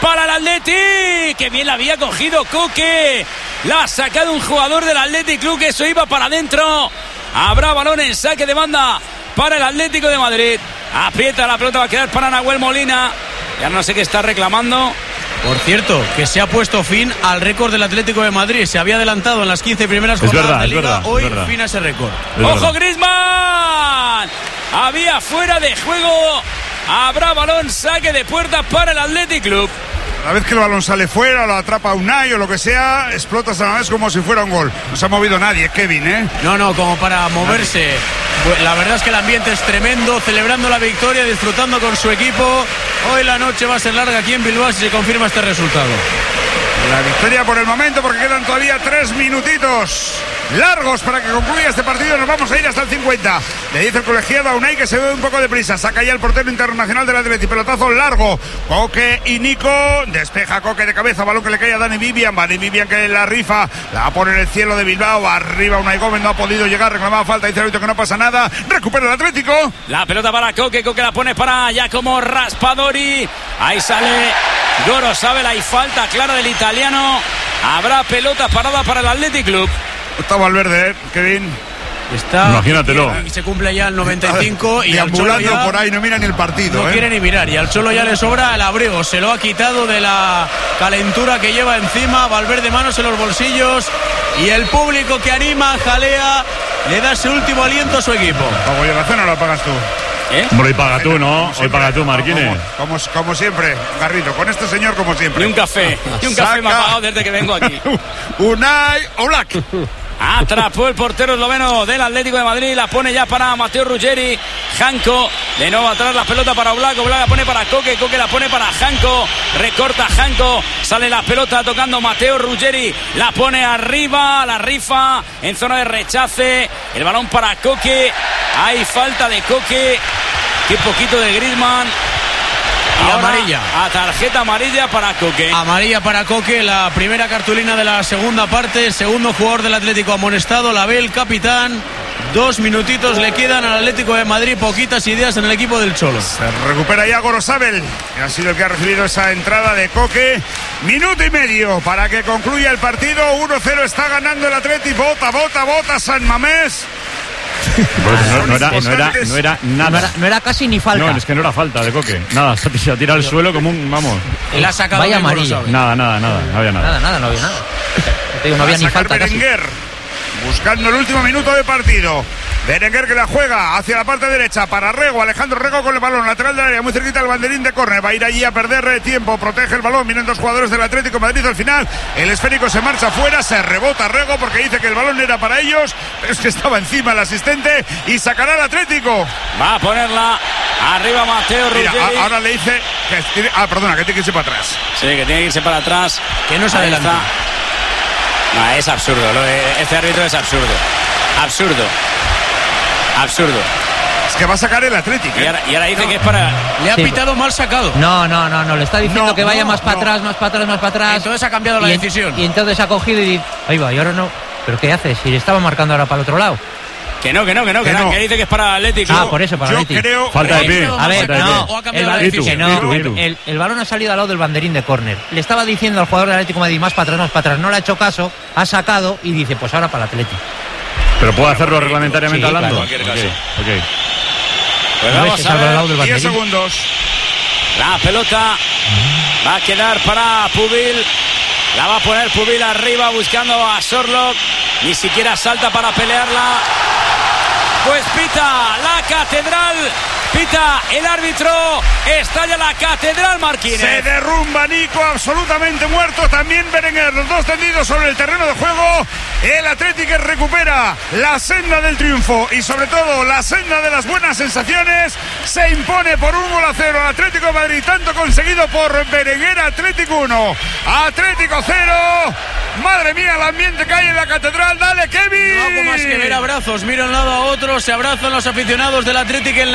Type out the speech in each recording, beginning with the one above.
para el Atleti. Que bien la había cogido Coque. La ha sacado un jugador del Athletic Club, que eso iba para adentro. Habrá balón en saque de banda para el Atlético de Madrid. Aprieta la pelota, va a quedar para Nahuel Molina. Ya no sé qué está reclamando. Por cierto, que se ha puesto fin al récord del Atlético de Madrid. Se había adelantado en las 15 primeras jornadas de Liga. Hoy fin a ese récord. ¡Ojo, Griezmann! Había fuera de juego. Habrá balón, saque de puerta para el Athletic Club. Una vez que el balón sale fuera, lo atrapa Unai o lo que sea, explota San Mamés como si fuera un gol. No se ha movido nadie, Kevin, ¿eh? No, como para moverse. La verdad es que el ambiente es tremendo, celebrando la victoria, disfrutando con su equipo. Hoy la noche va a ser larga aquí en Bilbao si se confirma este resultado. La victoria por el momento, porque quedan todavía 3 minutitos largos para que concluya este partido. Nos vamos a ir hasta el 50. Le dice el colegiado a Unai que se ve un poco de prisa. Saca ya el portero internacional del Atleti. Pelotazo largo. Coque y Nico. Despeja Coque de cabeza. Balón que le cae a Dani Vivian. Dani Vivian que la rifa. La pone en el cielo de Bilbao. Arriba Unai Gómez. No ha podido llegar. Reclamaba falta. Dice el árbitro que no pasa nada. Recupera el Atlético. La pelota para Coque. Coque la pone para Giacomo Raspadori. Ahí sale Gorosabel. Hay falta clara del italiano. Habrá pelota parada para el Athletic Club. Está Valverde, Kevin. Está, imagínatelo. Y se cumple ya el 95 y ambulando por ahí, no mira ni el partido. No quiere ni mirar, y al Cholo ya le sobra el abrigo. Se lo ha quitado de la calentura que lleva encima. Valverde, manos en los bolsillos, y el público que anima, jalea, le da ese último aliento a su equipo. Pago yo la cena o la pagas tú. Hombre, hoy paga tú, ¿no? Hoy paga tú, Marquines. Como siempre, Garrido, con este señor como siempre. Y un café. Y un café me ha pagado desde que vengo aquí. Unai Oblak. Atrapó el portero esloveno del Atlético de Madrid. La pone ya para Matteo Ruggeri. Janko de nuevo atrás, la pelota para Oblak. Oblak la pone para Coque. Coque la pone para Janko. Recorta Janko. Sale la pelota tocando Matteo Ruggeri. La pone arriba. La rifa en zona de rechace. El balón para Coque. Hay falta de Coque. Qué poquito de Griezmann. Y amarilla. A tarjeta amarilla para Coque. Amarilla para Coque, la primera cartulina de la segunda parte. El segundo jugador del Atlético amonestado, la ve el capitán. 2 minutitos le quedan al Atlético de Madrid. Poquitas ideas en el equipo del Cholo. Se recupera ya Gorosabel, que ha sido el que ha recibido esa entrada de Coque. Minuto y medio para que concluya el partido. 1-0 está ganando el Atlético. Bota San Mamés. No era nada. No era casi ni falta. No, es que no era falta de Coque. Nada, se ha tirado al suelo como un. Vamos. Él ha sacado. Vaya amarilla. Nada, no había nada. Nada, no había nada. No había ni falta. Berenguer, buscando el último minuto de partido. Berenguer que la juega hacia la parte derecha para Rego. Alejandro Rego con el balón lateral del área, muy cerquita del banderín de córner. Va a ir allí a perder tiempo. Protege el balón. Vienen 2 jugadores del Atlético de Madrid al final. El esférico se marcha fuera. Se rebota Rego porque dice que el balón era para ellos, pero es que estaba encima el asistente y sacará el Atlético. Va a ponerla arriba Matteo Ruggeri. Ahora le dice que tiene que irse para atrás. Sí, que tiene que irse para atrás. Que no se adelanta. No, es absurdo. Este árbitro es absurdo. Absurdo. Es que va a sacar el Atlético. Y ahora dice que es para. Le ha pitado mal sacado. No. Le está diciendo que vaya más para atrás. Entonces ha cambiado la decisión. Y entonces ha cogido y dice, ahí va, y ahora no. ¿Pero qué haces? Si le estaba marcando ahora para el otro lado. Que no, que dice que es para el Atlético. Por eso, para el Atlético. Creo. Falta de pie. A ver, o ha cambiado la decisión. El balón ha salido al lado del banderín de córner. Le estaba diciendo al jugador del Atlético de Madrid más para atrás. No le ha hecho caso, ha sacado y dice, pues ahora para el Atlético. Pero puede hacerlo reglamentariamente hablando. Claro, en cualquier caso. Okay. Pues vamos a ver. 10 segundos. La pelota va a quedar para Pubil. La va a poner Pubil arriba buscando a Sorlock. Ni siquiera salta para pelearla. Pues pita la catedral. Pita el árbitro. Estalla la catedral, Marquínez. Se derrumba Nico, absolutamente muerto. También Berenguer, los dos tendidos sobre el terreno de juego. El Atlético recupera la senda del triunfo y sobre todo la senda de las buenas sensaciones. Se impone por 1-0 al Atlético de Madrid. Tanto conseguido por Berenguer. Atlético 1, Atlético 0. Madre mía, el ambiente que hay en la catedral. Dale, Kevin. No hago más que ver abrazos. Mira un lado a otro. Se abrazan los aficionados del Atlético en la grada.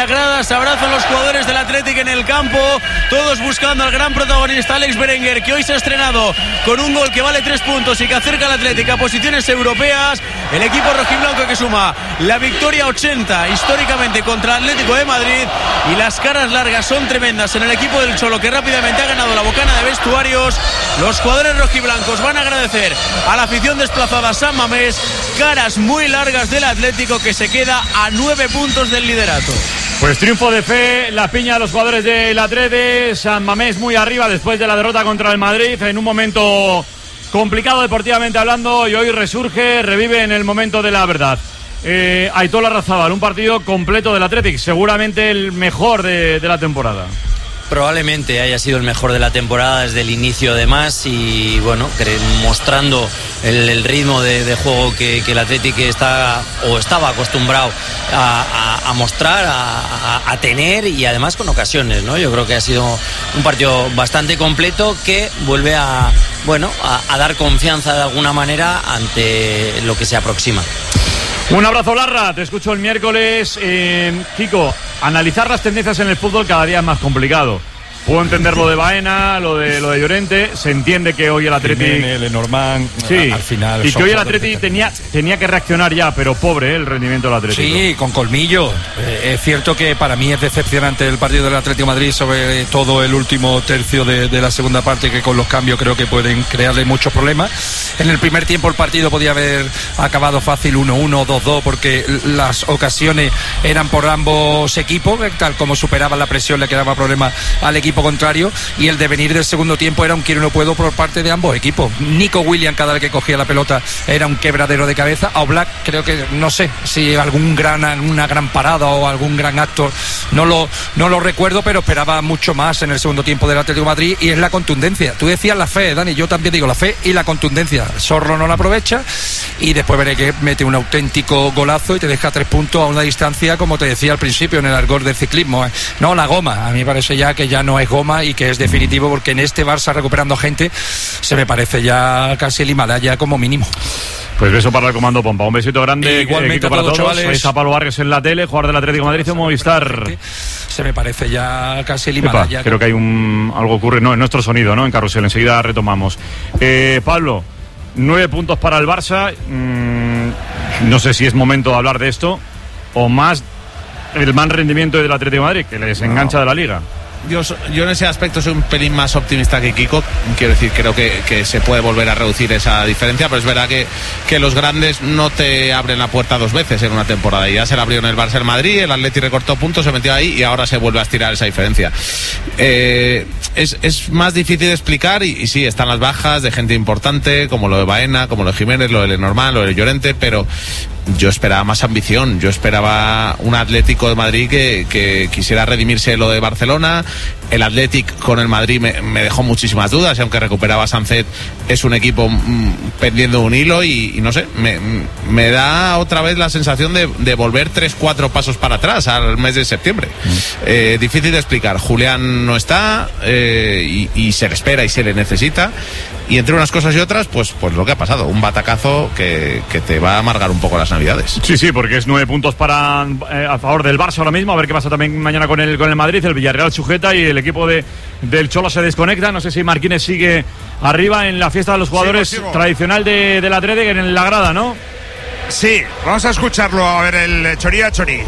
palmas, abrazan los jugadores del Athletic en el campo, todos buscando al gran protagonista Alex Berenguer, que hoy se ha estrenado con un gol que vale 3 puntos y que acerca al Athletic a posiciones europeas. El equipo rojiblanco que suma la victoria 80 históricamente contra el Atlético de Madrid, y las caras largas son tremendas en el equipo del Cholo, que rápidamente ha ganado la bocana de vestuarios. Los jugadores rojiblancos van a agradecer a la afición desplazada a San Mamés, caras muy largas del Atlético, que se queda a 9 puntos del liderato. Pues triunfo de fe, la piña de los jugadores del Athletic. San Mamés muy arriba después de la derrota contra el Madrid, en un momento complicado deportivamente hablando, y hoy resurge, revive en el momento de la verdad. Aitor Larrazábal, un partido completo del Athletic, seguramente el mejor de la temporada. Probablemente haya sido el mejor de la temporada desde el inicio, además, y bueno, mostrando el ritmo de juego que el Athletic está o estaba acostumbrado a mostrar, a tener, y además con ocasiones, ¿no? Yo creo que ha sido un partido bastante completo que vuelve a dar confianza de alguna manera ante lo que se aproxima. Un abrazo, Larra, te escucho el miércoles. Kiko, analizar las tendencias en el fútbol cada día es más complicado. Puedo entender lo de Baena, lo de Llorente. Se entiende que hoy el Athletic, Lenormand, sí, al final, y que hoy el Athletic tenía que reaccionar ya, pero pobre el rendimiento del Athletic. Sí, con colmillo. Es cierto que para mí es decepcionante el partido del Atlético de Madrid, sobre todo el último tercio de la segunda parte, que con los cambios creo que pueden crearle muchos problemas. En el primer tiempo el partido podía haber acabado fácil 1-1, 2-2, porque las ocasiones eran por ambos equipos, tal como superaban la presión le quedaba problema al equipo contrario, y el devenir del segundo tiempo era un quiero no puedo por parte de ambos equipos. Nico Williams, cada vez que cogía la pelota era un quebradero de cabeza. A Oblak, creo que, no sé si una gran parada o algún gran acto, no lo recuerdo, pero esperaba mucho más en el segundo tiempo del Atlético de Madrid, y es la contundencia. Tú decías la fe, Dani, yo también digo la fe y la contundencia. Zorro no la aprovecha, y después veré que mete un auténtico golazo y te deja 3 puntos a una distancia, como te decía al principio, en el argot del ciclismo. No, la goma, a mí me parece ya que ya no es goma y que es definitivo, porque en este Barça recuperando gente se me parece ya casi el Himalaya como mínimo. Pues beso para el comando Pompa, un besito grande. Igualmente para a todos, chavales. Ahí está Pablo Vargas en la tele, jugador del Atlético de Madrid de Movistar. Se me parece ya casi el Himalaya. Creo que hay algo ocurre, no, en nuestro sonido, ¿no? En Carrusel, enseguida retomamos. Pablo, 9 puntos para el Barça. No sé si es momento de hablar de esto o más el mal rendimiento del Atlético de Madrid, que les engancha de la Liga. Yo en ese aspecto soy un pelín más optimista que Kiko. Quiero decir, creo que se puede volver a reducir esa diferencia, pero es verdad que los grandes no te abren la puerta 2 veces en una temporada, y ya se la abrió en el Barça el Madrid, el Atleti recortó puntos, se metió ahí y ahora se vuelve a estirar esa diferencia. Es más difícil de explicar, y sí, están las bajas de gente importante, como lo de Baena, como lo de Jiménez, lo de Lenormand, lo de Llorente, pero yo esperaba más ambición, yo esperaba un Atlético de Madrid que quisiera redimirse lo de Barcelona. El Athletic con el Madrid me dejó muchísimas dudas, y aunque recuperaba a Sancet, es un equipo pendiendo un hilo, y no sé, me da otra vez la sensación de volver 3-4 pasos para atrás al mes de septiembre. Difícil de explicar. Julián no está, y se le espera y se le necesita, y entre unas cosas y otras, pues lo que ha pasado, un batacazo que te va a amargar un poco las navidades. Sí, porque es 9 puntos a favor del Barça ahora mismo. A ver qué pasa también mañana con el Madrid. El Villarreal sujeta y el equipo del Cholo se desconecta. No sé si Marquínez sigue arriba en la fiesta de los jugadores sigo. tradicional del Atlético, en la grada, ¿no? Sí, vamos a escucharlo, a ver el Chorí a Chorí.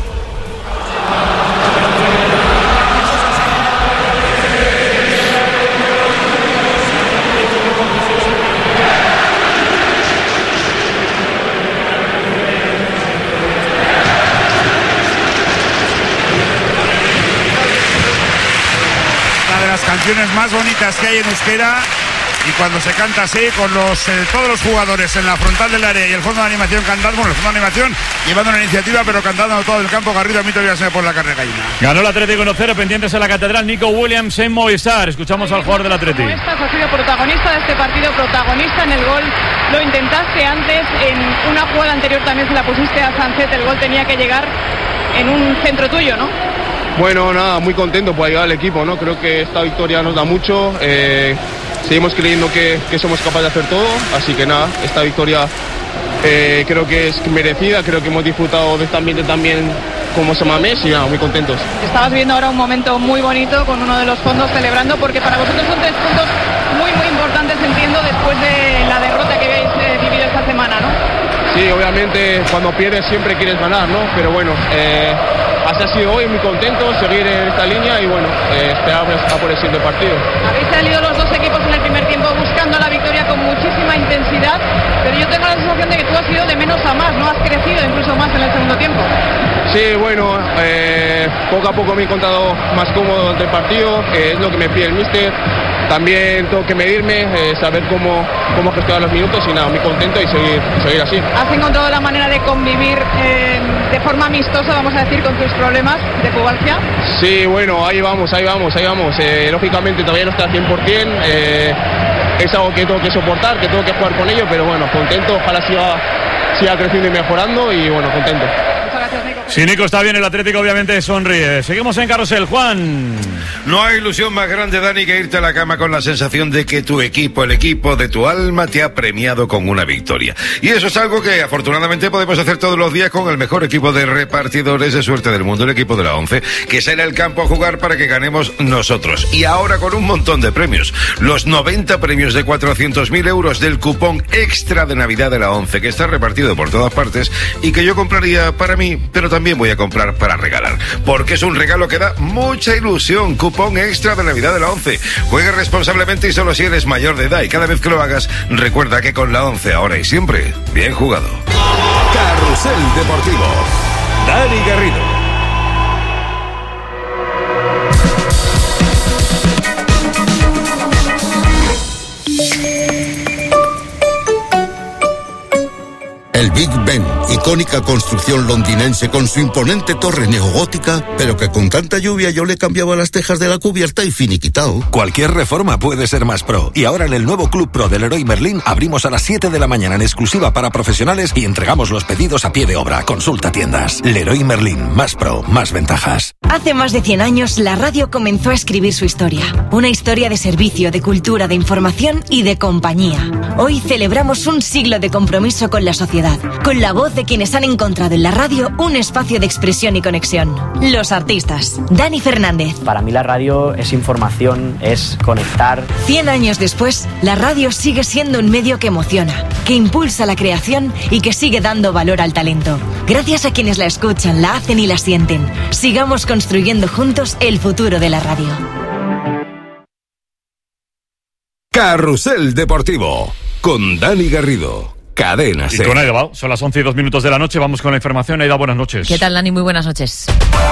Canciones más bonitas que hay en euskera, y cuando se canta así, con todos los jugadores en la frontal del área y el fondo de animación cantando, el fondo de animación llevando una iniciativa, pero cantando todo el campo. Garrido, a mí todavía se me pone la carne gallina. Ganó el Atlético 1-0, pendientes en la catedral. Nico Williams en Movistar. Escuchamos al jugador del Atlético. Has sido protagonista de este partido, protagonista en el gol. Lo intentaste antes, en una jugada anterior también se la pusiste a Sancet. El gol tenía que llegar en un centro tuyo, ¿no? Bueno, nada, muy contento por llegar al equipo, ¿no? Creo que esta victoria nos da mucho. Seguimos creyendo que somos capaces de hacer todo, así que nada, esta victoria creo que es merecida, creo que hemos disfrutado de este ambiente también como San Mamés y nada, muy contentos. Estabas viendo ahora un momento muy bonito con uno de los fondos celebrando, porque para vosotros son 3 puntos muy importantes, entiendo, después de la derrota que habéis vivido esta semana, ¿no? Sí, obviamente cuando pierdes siempre quieres ganar, ¿no? Pero bueno, así ha sido hoy, muy contento, seguir en esta línea y bueno, esperar por el siguiente partido. Habéis salido los 2 equipos en el primer tiempo buscando la victoria con muchísima intensidad, pero yo tengo la sensación de que tú has ido de menos a más, ¿no? Has crecido incluso más en el segundo tiempo. Sí, bueno, poco a poco me he encontrado más cómodo durante el partido, es lo que me pide el míster. También tengo que medirme, saber cómo gestionar los minutos y nada, muy contento y seguir así. ¿Has encontrado la manera de convivir de forma amistosa, vamos a decir, con tus problemas de pubalgia? Sí, bueno, ahí vamos. Lógicamente todavía no está al 100%, es algo que tengo que soportar, que tengo que jugar con ello, pero bueno, contento, ojalá siga creciendo y mejorando y bueno, contento. Si Nico está bien, el Atlético obviamente sonríe. Seguimos en Carrusel, Juan. No hay ilusión más grande, Dani, que irte a la cama con la sensación de que tu equipo, el equipo de tu alma, te ha premiado con una victoria. Y eso es algo que afortunadamente podemos hacer todos los días con el mejor equipo de repartidores de suerte del mundo, el equipo de la ONCE, que sale al campo a jugar para que ganemos nosotros. Y ahora con un montón de premios. Los 90 premios de 400.000 euros del cupón extra de Navidad de la ONCE, que está repartido por todas partes y que yo compraría para mí, pero también voy a comprar para regalar, porque es un regalo que da mucha ilusión. Cupón extra de Navidad de la ONCE. Juegue responsablemente y solo si eres mayor de edad, y cada vez que lo hagas, recuerda que con la ONCE, ahora y siempre, bien jugado. Carrusel Deportivo, Dani Garrido. El Big Ben, icónica construcción londinense con su imponente torre neogótica, pero que con tanta lluvia yo le cambiaba las tejas de la cubierta y finiquitao. Cualquier reforma puede ser más pro. Y ahora en el nuevo Club Pro del Leroy Merlin abrimos a las 7 de la mañana en exclusiva para profesionales y entregamos los pedidos a pie de obra. Consulta tiendas. Leroy Merlin, más pro, más ventajas. Hace más de 100 años la radio comenzó a escribir su historia. Una historia de servicio, de cultura, de información y de compañía. Hoy celebramos un siglo de compromiso con la sociedad, con la voz de quienes han encontrado en la radio un espacio de expresión y conexión. Los artistas. Dani Fernández. Para mí la radio es información, es conectar. 100 años después, la radio sigue siendo un medio que emociona, que impulsa la creación y que sigue dando valor al talento. Gracias a quienes la escuchan, la hacen y la sienten. Sigamos construyendo juntos el futuro de la radio. Carrusel Deportivo, con Dani Garrido. Cadena Y con Aida Bao, son las 11:02 de la noche, vamos con la información. Aida, buenas noches. ¿Qué tal, Dani? Muy buenas noches.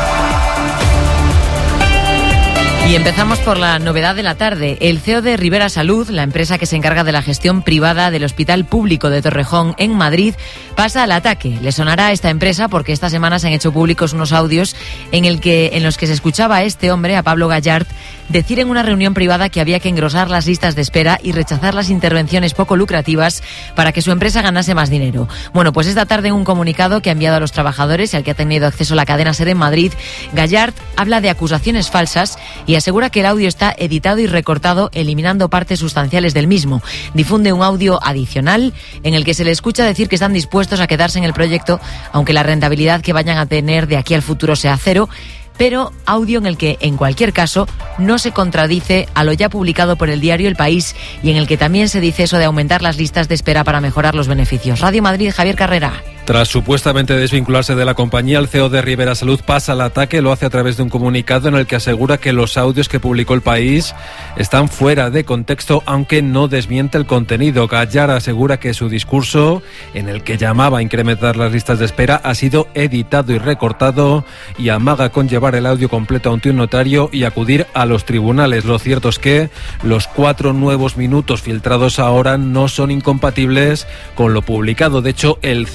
Y empezamos por la novedad de la tarde. El CEO de Ribera Salud, la empresa que se encarga de la gestión privada del Hospital Público de Torrejón en Madrid, pasa al ataque. Le sonará a esta empresa porque esta semana se han hecho públicos unos audios en los que se escuchaba a este hombre, a Pablo Gallard, decir en una reunión privada que había que engrosar las listas de espera y rechazar las intervenciones poco lucrativas para que su empresa ganase más dinero. Bueno, pues esta tarde en un comunicado que ha enviado a los trabajadores y al que ha tenido acceso la cadena SER en Madrid, Gallard habla de acusaciones falsas y asegura que el audio está editado y recortado, eliminando partes sustanciales del mismo. Difunde un audio adicional en el que se le escucha decir que están dispuestos a quedarse en el proyecto, aunque la rentabilidad que vayan a tener de aquí al futuro sea cero, pero audio en el que, en cualquier caso, no se contradice a lo ya publicado por el diario El País y en el que también se dice eso de aumentar las listas de espera para mejorar los beneficios. Radio Madrid, Javier Carrera. Tras supuestamente desvincularse de la compañía, el CEO de Ribera Salud pasa al ataque. Lo hace a través de un comunicado en el que asegura que los audios que publicó El País están fuera de contexto, aunque no desmiente el contenido. Gallard asegura que su discurso, en el que llamaba a incrementar las listas de espera, ha sido editado y recortado, y amaga con llevar el audio completo ante un notario y acudir a los tribunales. Lo cierto es que los 4 nuevos minutos filtrados ahora no son incompatibles con lo publicado. De hecho, el CEO llega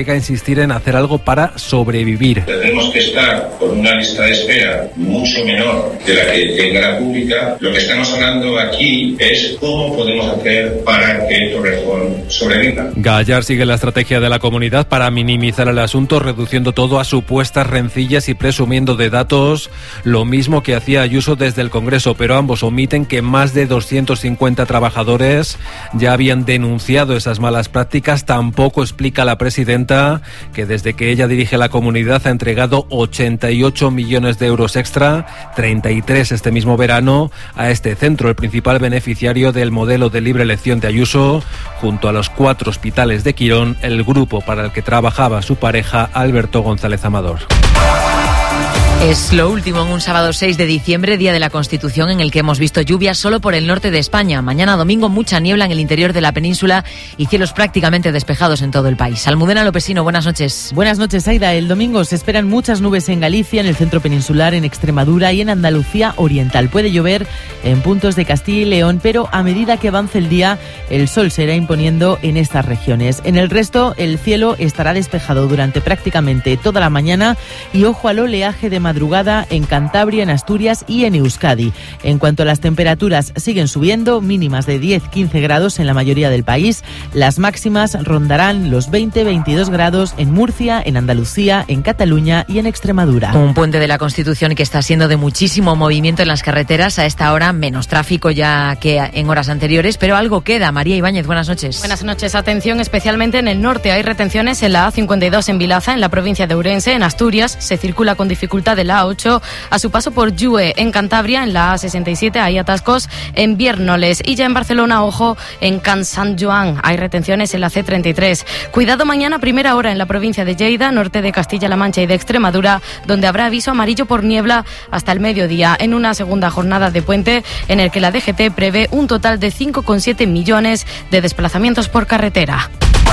obliga a insistir en hacer algo para sobrevivir. Tenemos que estar con una lista de espera mucho menor de la que tenga la pública. Lo que estamos hablando aquí es cómo podemos hacer para que Torrejón sobreviva. Gallar sigue la estrategia de la comunidad para minimizar el asunto, reduciendo todo a supuestas rencillas y presumiendo de datos, lo mismo que hacía Ayuso desde el Congreso, pero ambos omiten que más de 250 trabajadores ya habían denunciado esas malas prácticas. Tampoco explica la presidenta que desde que ella dirige la comunidad ha entregado 88 millones de euros extra, 33 este mismo verano, a este centro, el principal beneficiario del modelo de libre elección de Ayuso, junto a los 4 hospitales de Quirón, el grupo para el que trabajaba su pareja Alberto González Amador. Es lo último en un sábado 6 de diciembre, día de la Constitución, en el que hemos visto lluvias solo por el norte de España. Mañana domingo mucha niebla en el interior de la península y cielos prácticamente despejados en todo el país. Almudena Lopesino, buenas noches. Buenas noches, Aida. El domingo se esperan muchas nubes en Galicia, en el centro peninsular, en Extremadura y en Andalucía oriental. Puede llover en puntos de Castilla y León, pero a medida que avance el día, el sol se irá imponiendo en estas regiones. En el resto, el cielo estará despejado durante prácticamente toda la mañana y ojo al oleaje de madrugada en Cantabria, en Asturias y en Euskadi. En cuanto a las temperaturas, siguen subiendo, mínimas de 10-15 grados en la mayoría del país. Las máximas rondarán los 20-22 grados en Murcia, en Andalucía, en Cataluña y en Extremadura. Un puente de la Constitución que está siendo de muchísimo movimiento en las carreteras. A esta hora menos tráfico ya que en horas anteriores, pero algo queda. María Ibáñez, buenas noches. Buenas noches. Atención, especialmente en el norte. Hay retenciones en la A52 en Vilaza, en la provincia de Ourense. En Asturias se circula con dificultad de la A8 a su paso por Llue. En Cantabria, en la A67, hay atascos en Viérnoles. Y ya en Barcelona, ojo, en Can Sant Joan hay retenciones en la C33. Cuidado mañana, primera hora en la provincia de Lleida, norte de Castilla-La Mancha y de Extremadura, donde habrá aviso amarillo por niebla hasta el mediodía, en una segunda jornada de puente en el que la DGT prevé un total de 5,7 millones de desplazamientos por carretera.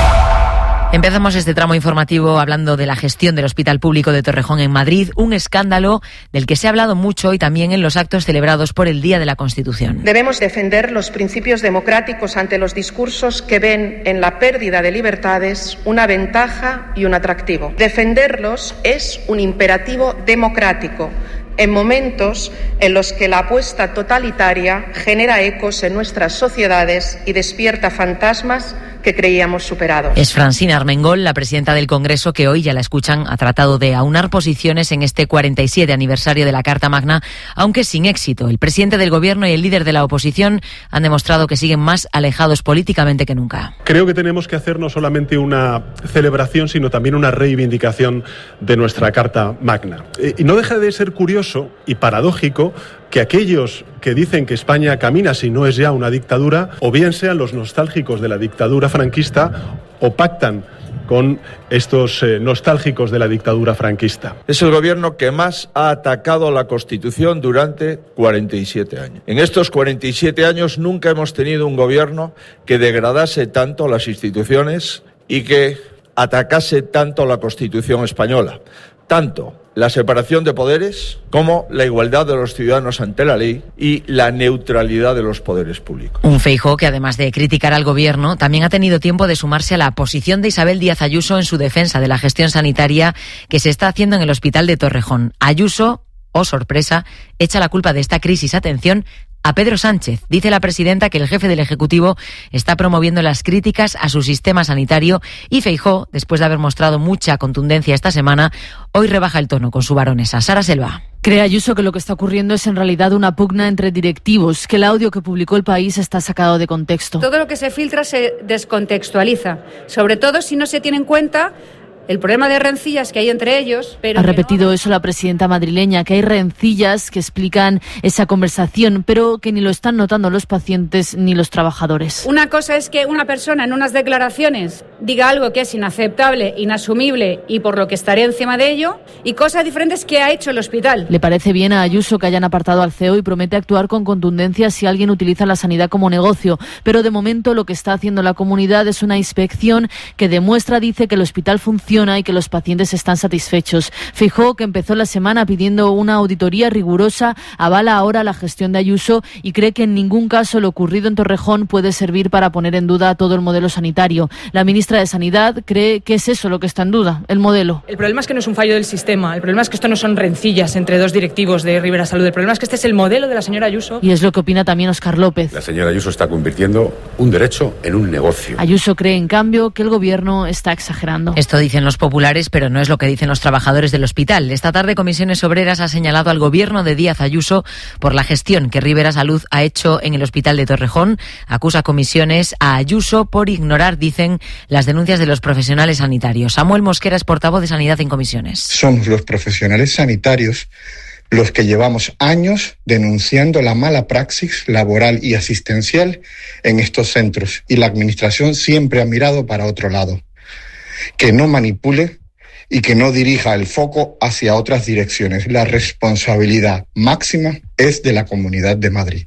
Empezamos este tramo informativo hablando de la gestión del Hospital Público de Torrejón en Madrid, un escándalo del que se ha hablado mucho y también en los actos celebrados por el Día de la Constitución. Debemos defender los principios democráticos ante los discursos que ven en la pérdida de libertades una ventaja y un atractivo. Defenderlos es un imperativo democrático en momentos en los que la apuesta totalitaria genera ecos en nuestras sociedades y despierta fantasmas que creíamos superados. Es Francina Armengol, la presidenta del Congreso, que hoy, ya la escuchan, ha tratado de aunar posiciones en este 47 aniversario de la Carta Magna, aunque sin éxito. El presidente del Gobierno y el líder de la oposición han demostrado que siguen más alejados políticamente que nunca. Creo que tenemos que hacer no solamente una celebración, sino también una reivindicación de nuestra Carta Magna. Y no deja de ser curioso y paradójico que aquellos que dicen que España camina si no es ya una dictadura, o bien sean los nostálgicos de la dictadura franquista, o pactan con estos nostálgicos de la dictadura franquista. Es el gobierno que más ha atacado a la Constitución durante 47 años. En estos 47 años nunca hemos tenido un gobierno que degradase tanto las instituciones y que atacase tanto a la Constitución española. Tanto la separación de poderes como la igualdad de los ciudadanos ante la ley y la neutralidad de los poderes públicos. Un Feijóo que, además de criticar al Gobierno, también ha tenido tiempo de sumarse a la posición de Isabel Díaz Ayuso en su defensa de la gestión sanitaria que se está haciendo en el Hospital de Torrejón. Ayuso, oh sorpresa, echa la culpa de esta crisis, atención, a Pedro Sánchez. Dice la presidenta que el jefe del Ejecutivo está promoviendo las críticas a su sistema sanitario y Feijóo, después de haber mostrado mucha contundencia esta semana, hoy rebaja el tono con su baronesa. Sara Selva. Cree Ayuso que lo que está ocurriendo es en realidad una pugna entre directivos, que el audio que publicó El País está sacado de contexto. Todo lo que se filtra se descontextualiza, sobre todo si no se tiene en cuenta el problema de rencillas que hay entre ellos. Pero ha repetido eso la presidenta madrileña, que hay rencillas que explican esa conversación, pero que ni lo están notando los pacientes ni los trabajadores. Una cosa es que una persona en unas declaraciones diga algo que es inaceptable, inasumible y por lo que estaré encima de ello, y cosas diferentes que ha hecho el hospital. Le parece bien a Ayuso que hayan apartado al CEO y promete actuar con contundencia si alguien utiliza la sanidad como negocio, pero de momento lo que está haciendo la comunidad es una inspección que demuestra, dice, que el hospital funciona y que los pacientes están satisfechos. Feijóo, que empezó la semana pidiendo una auditoría rigurosa, avala ahora la gestión de Ayuso y cree que en ningún caso lo ocurrido en Torrejón puede servir para poner en duda todo el modelo sanitario. La ministra ministra de Sanidad cree que es eso lo que está en duda, el modelo. El problema es que no es un fallo del sistema, el problema es que esto no son rencillas entre dos directivos de Ribera Salud, el problema es que este es el modelo de la señora Ayuso. Y es lo que opina también Óscar López. La señora Ayuso está convirtiendo un derecho en un negocio. Ayuso cree, en cambio, que el gobierno está exagerando. Esto dicen los populares, pero no es lo que dicen los trabajadores del hospital. Esta tarde Comisiones Obreras ha señalado al gobierno de Díaz Ayuso por la gestión que Ribera Salud ha hecho en el hospital de Torrejón. Acusa Comisiones a Ayuso por ignorar, dicen, las denuncias de los profesionales sanitarios. Samuel Mosquera es portavoz de Sanidad en Comisiones. Somos los profesionales sanitarios los que llevamos años denunciando la mala praxis laboral y asistencial en estos centros, y la Administración siempre ha mirado para otro lado. Que no manipule y que no dirija el foco hacia otras direcciones. La responsabilidad máxima es de la Comunidad de Madrid.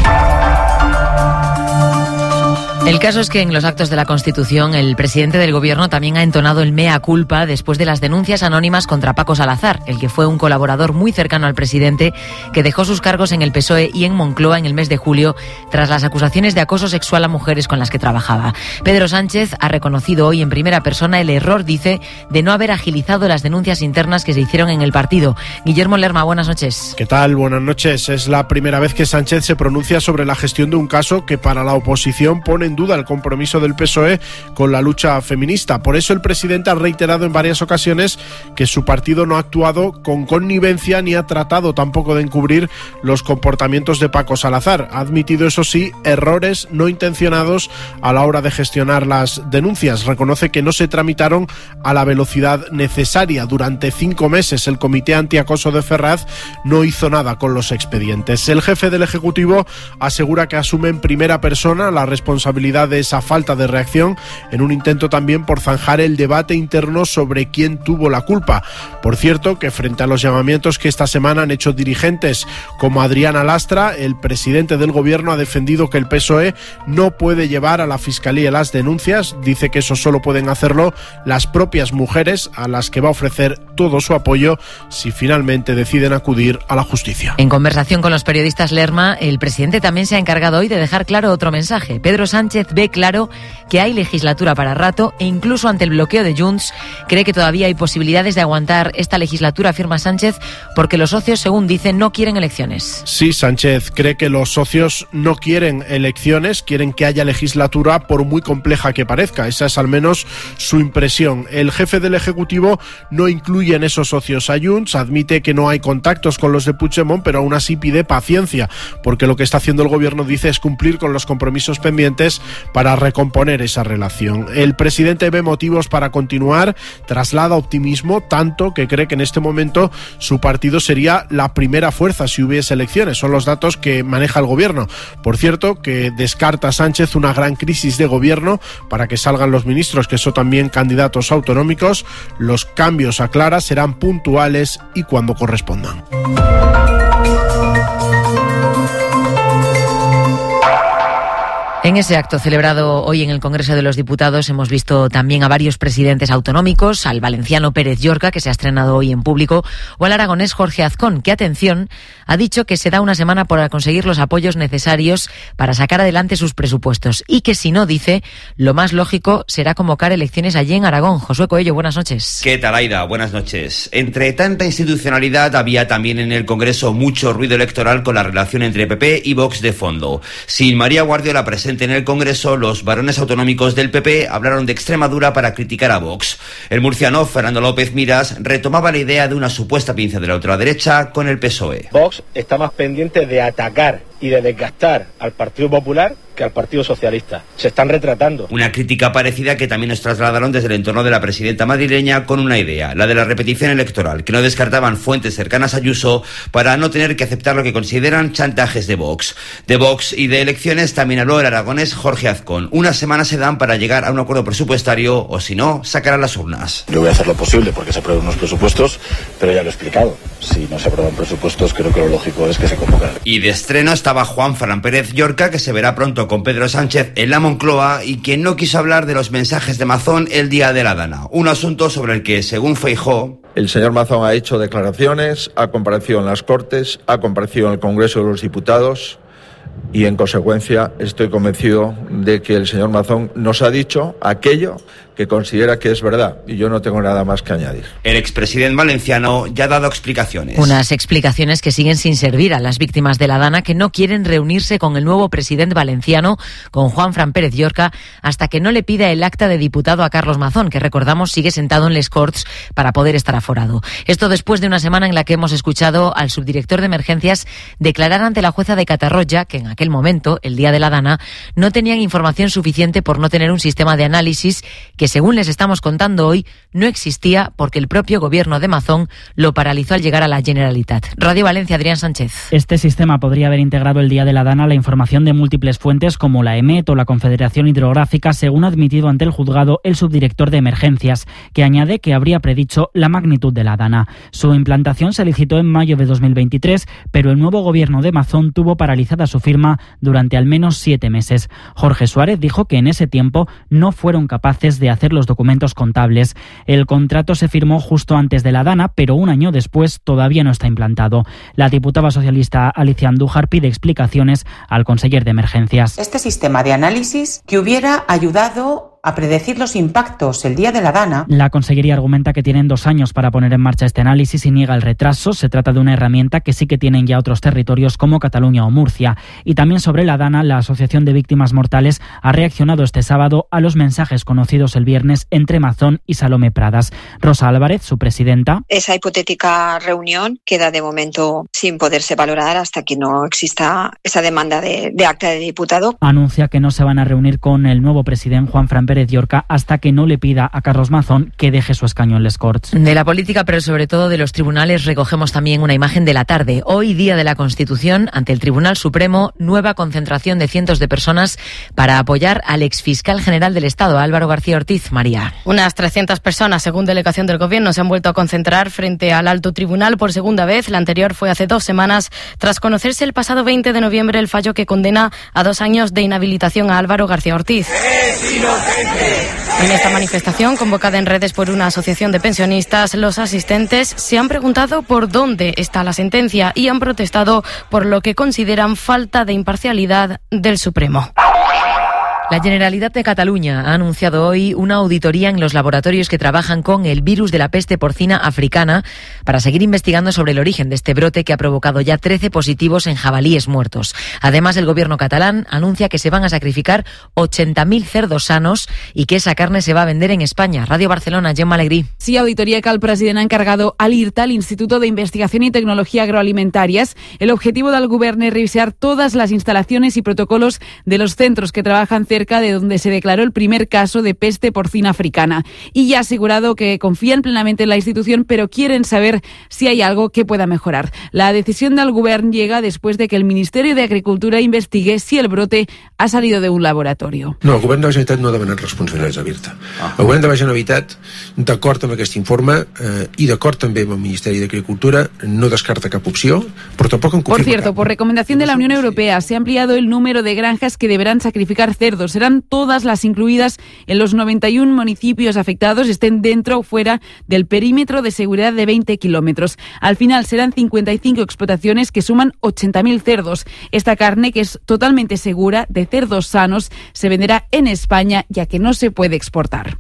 El caso es que en los actos de la Constitución el presidente del Gobierno también ha entonado el mea culpa después de las denuncias anónimas contra Paco Salazar, el que fue un colaborador muy cercano al presidente que dejó sus cargos en el PSOE y en Moncloa en el mes de julio tras las acusaciones de acoso sexual a mujeres con las que trabajaba. Pedro Sánchez ha reconocido hoy en primera persona el error, dice, de no haber agilizado las denuncias internas que se hicieron en el partido. Guillermo Lerma, buenas noches. ¿Qué tal? Buenas noches. Es la primera vez que Sánchez se pronuncia sobre la gestión de un caso que para la oposición pone en duda el compromiso del PSOE con la lucha feminista. Por eso el presidente ha reiterado en varias ocasiones que su partido no ha actuado con connivencia ni ha tratado tampoco de encubrir los comportamientos de Paco Salazar. Ha admitido, eso sí, errores no intencionados a la hora de gestionar las denuncias. Reconoce que no se tramitaron a la velocidad necesaria. Durante 5 meses el Comité Antiacoso de Ferraz no hizo nada con los expedientes. El jefe del Ejecutivo asegura que asume en primera persona la responsabilidad de esa falta de reacción, en un intento también por zanjar el debate interno sobre quién tuvo la culpa. Por cierto, que frente a los llamamientos que esta semana han hecho dirigentes como Adriana Lastra, el presidente del Gobierno ha defendido que el PSOE no puede llevar a la Fiscalía las denuncias. Dice que eso solo pueden hacerlo las propias mujeres, a las que va a ofrecer todo su apoyo si finalmente deciden acudir a la justicia. En conversación con los periodistas, Lerma, el presidente también se ha encargado hoy de dejar claro otro mensaje. Pedro Sánchez ve claro que hay legislatura para rato e incluso ante el bloqueo de Junts cree que todavía hay posibilidades de aguantar esta legislatura, afirma Sánchez, porque los socios, según dice, no quieren elecciones. Sí, Sánchez cree que los socios no quieren elecciones, quieren que haya legislatura por muy compleja que parezca. Esa es al menos su impresión. El jefe del Ejecutivo no incluye en esos socios a Junts, admite que no hay contactos con los de Puigdemont, pero aún así pide paciencia, porque lo que está haciendo el Gobierno, dice, es cumplir con los compromisos pendientes para recomponer esa relación. El presidente ve motivos para continuar, traslada optimismo, tanto que cree que en este momento su partido sería la primera fuerza si hubiese elecciones. Son los datos que maneja el Gobierno. Por cierto, que descarta Sánchez una gran crisis de gobierno para que salgan los ministros, que son también candidatos autonómicos. Los cambios, aclara, serán puntuales y cuando correspondan. En ese acto celebrado hoy en el Congreso de los Diputados hemos visto también a varios presidentes autonómicos, al valenciano Pérez Llorca, que se ha estrenado hoy en público, o al aragonés Jorge Azcón, que, atención, ha dicho que se da una semana para conseguir los apoyos necesarios para sacar adelante sus presupuestos y que si no, dice, lo más lógico será convocar elecciones allí en Aragón. Josué Coello, buenas noches. ¿Qué tal, Aida? Buenas noches. Entre tanta institucionalidad había también en el Congreso mucho ruido electoral con la relación entre PP y Vox de fondo. Sin María Guardiola presente en el Congreso, los varones autonómicos del PP hablaron de Extremadura para criticar a Vox. El murciano Fernando López Miras retomaba la idea de una supuesta pinza de la ultraderecha con el PSOE. Vox está más pendiente de atacar y de desgastar al Partido Popular que al Partido Socialista. Se están retratando. Una crítica parecida que también nos trasladaron desde el entorno de la presidenta madrileña con una idea, la de la repetición electoral, que no descartaban fuentes cercanas a Ayuso para no tener que aceptar lo que consideran chantajes de Vox. De Vox y de elecciones también habló el aragonés Jorge Azcón. Unas semanas se dan para llegar a un acuerdo presupuestario o, si no, sacar a las urnas. Yo voy a hacer lo posible porque se aprueben unos presupuestos, pero ya lo he explicado. Si no se aprueban presupuestos, creo que lo lógico es que se convoquen. Y de estreno estaba Juan Fran Pérez Llorca, que se verá pronto con Pedro Sánchez en la Moncloa, y quien no quiso hablar de los mensajes de Mazón el día de la Dana, un asunto sobre el que, según Feijóo, el señor Mazón ha hecho declaraciones, ha comparecido en las Cortes, ha comparecido en el Congreso de los Diputados. y en consecuencia estoy convencido de que el señor Mazón nos ha dicho aquello que considera que es verdad, y yo no tengo nada más que añadir. El expresidente valenciano ya ha dado explicaciones. Unas explicaciones que siguen sin servir a las víctimas de la Dana, que no quieren reunirse con el nuevo presidente valenciano, con Juanfran Pérez Llorca, hasta que no le pida el acta de diputado a Carlos Mazón, que recordamos sigue sentado en les Corts para poder estar aforado. Esto después de una semana en la que hemos escuchado al subdirector de emergencias declarar ante la jueza de Catarroja que en aquel momento, el día de la Dana, no tenían información suficiente por no tener un sistema de análisis que, según les estamos contando hoy, no existía porque el propio gobierno de Mazón lo paralizó al llegar a la Generalitat. Radio Valencia, Adrián Sánchez. Este sistema podría haber integrado el día de la Dana la información de múltiples fuentes como la EMET o la Confederación Hidrográfica, según ha admitido ante el juzgado el subdirector de emergencias, que añade que habría predicho la magnitud de la Dana. Su implantación se licitó en mayo de 2023, pero el nuevo gobierno de Mazón tuvo paralizada su firma durante al menos 7 meses. Jorge Suárez dijo que en ese tiempo no fueron capaces de hacer los documentos contables. El contrato se firmó justo antes de la Dana, pero un año después todavía no está implantado. La diputada socialista Alicia Andújar pide explicaciones al conseller de emergencias. Este sistema de análisis que hubiera ayudado a predecir los impactos el día de la Dana. La Consellería argumenta que tienen 2 años para poner en marcha este análisis y niega el retraso. Se trata de una herramienta que sí que tienen ya otros territorios como Cataluña o Murcia. Y también sobre la Dana, la Asociación de Víctimas Mortales ha reaccionado este sábado a los mensajes conocidos el viernes entre Mazón y Salomé Pradas. Rosa Álvarez, su presidenta. Esa hipotética reunión queda de momento sin poderse valorar hasta que no exista esa demanda de acta de diputado. Anuncia que no se van a reunir con el nuevo presidente Juanfran Pérez Llorca hasta que no le pida a Carlos Mazón que deje su escaño en les Corts. De la política, pero sobre todo de los tribunales, recogemos también una imagen de la tarde. Hoy, día de la Constitución, ante el Tribunal Supremo, nueva concentración de cientos de personas para apoyar al exfiscal general del Estado, Álvaro García Ortiz. María. Unas 300 personas, según delegación del Gobierno, se han vuelto a concentrar frente al Alto Tribunal por segunda vez. La anterior fue hace 2 semanas, tras conocerse el pasado 20 de noviembre el fallo que condena a 2 años de inhabilitación a Álvaro García Ortiz. En esta manifestación, convocada en redes por una asociación de pensionistas, los asistentes se han preguntado por dónde está la sentencia y han protestado por lo que consideran falta de imparcialidad del Supremo. La Generalitat de Cataluña ha anunciado hoy una auditoría en los laboratorios que trabajan con el virus de la peste porcina africana para seguir investigando sobre el origen de este brote que ha provocado ya 13 positivos en jabalíes muertos. Además, el gobierno catalán anuncia que se van a sacrificar 80.000 cerdos sanos y que esa carne se va a vender en España. Radio Barcelona, Gemma Alegrí. Sí, auditoría que el president ha encargado a l'IRTA, el Instituto de Investigación y Tecnología Agroalimentarias. El objetivo del gobierno es revisar todas las instalaciones y protocolos de los centros que trabajan cerca de donde se declaró el primer caso de peste porcina africana. Y ya ha asegurado que confían plenamente en la institución, pero quieren saber si hay algo que pueda mejorar. La decisión del Govern llega después de que el Ministerio de Agricultura investigue si el brote ha salido de un laboratorio. No, el Govern de la Generalitat no ha demanat responsabilitats a l'IRTA. El Govern de la Generalitat, d'acord amb aquest informe i d'acord també amb el Ministeri d'Agricultura, no descarta cap opció, però tampoc en confirma. Por cierto, por recomendación de la Unión Europea se ha ampliado el número de granjas que deberán sacrificar cerdos. Serán todas las incluidas en los 91 municipios afectados, estén dentro o fuera del perímetro de seguridad de 20 kilómetros. Al final serán 55 explotaciones que suman 80.000 cerdos. Esta carne, que es totalmente segura, de cerdos sanos, se venderá en España, ya que no se puede exportar.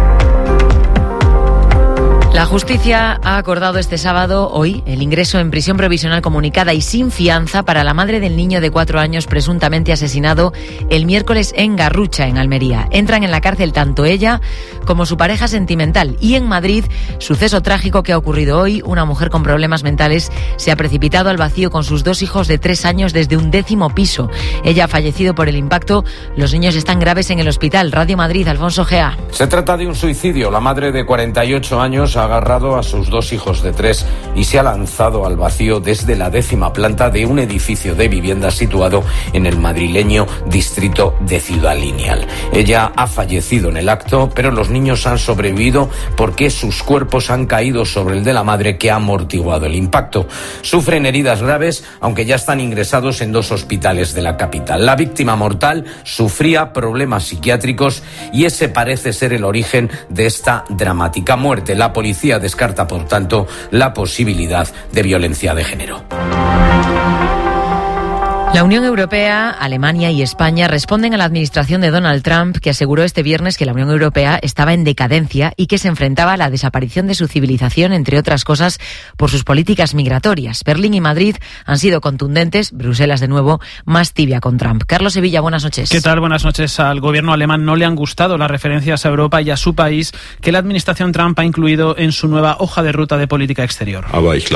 La justicia ha acordado este sábado, hoy, el ingreso en prisión provisional comunicada y sin fianza para la madre del niño de 4 años presuntamente asesinado el miércoles en Garrucha, en Almería. Entran en la cárcel tanto ella como su pareja sentimental. Y en Madrid, suceso trágico que ha ocurrido hoy, una mujer con problemas mentales se ha precipitado al vacío con sus 2 hijos de 3 años desde un 10º piso. Ella ha fallecido por el impacto. Los niños están graves en el hospital. Radio Madrid, Alfonso Gea. Se trata de un suicidio. La madre de 48 años ha agarrado a sus 2 hijos de 3 y se ha lanzado al vacío desde la 10ª planta de un edificio de vivienda situado en el madrileño distrito de Ciudad Lineal. Ella ha fallecido en el acto, pero los niños han sobrevivido porque sus cuerpos han caído sobre el de la madre, que ha amortiguado el impacto. Sufren heridas graves, aunque ya están ingresados en 2 hospitales de la capital. La víctima mortal sufría problemas psiquiátricos y ese parece ser el origen de esta dramática muerte. La policía descarta, por tanto, la posibilidad de violencia de género. La Unión Europea, Alemania y España responden a la administración de Donald Trump, que aseguró este viernes que la Unión Europea estaba en decadencia y que se enfrentaba a la desaparición de su civilización, entre otras cosas, por sus políticas migratorias. Berlín y Madrid han sido contundentes, Bruselas, de nuevo, más tibia con Trump. Carlos Sevilla, buenas noches. ¿Qué tal? Buenas noches. Al gobierno alemán no le han gustado las referencias a Europa y a su país que la administración Trump ha incluido en su nueva hoja de ruta de política exterior.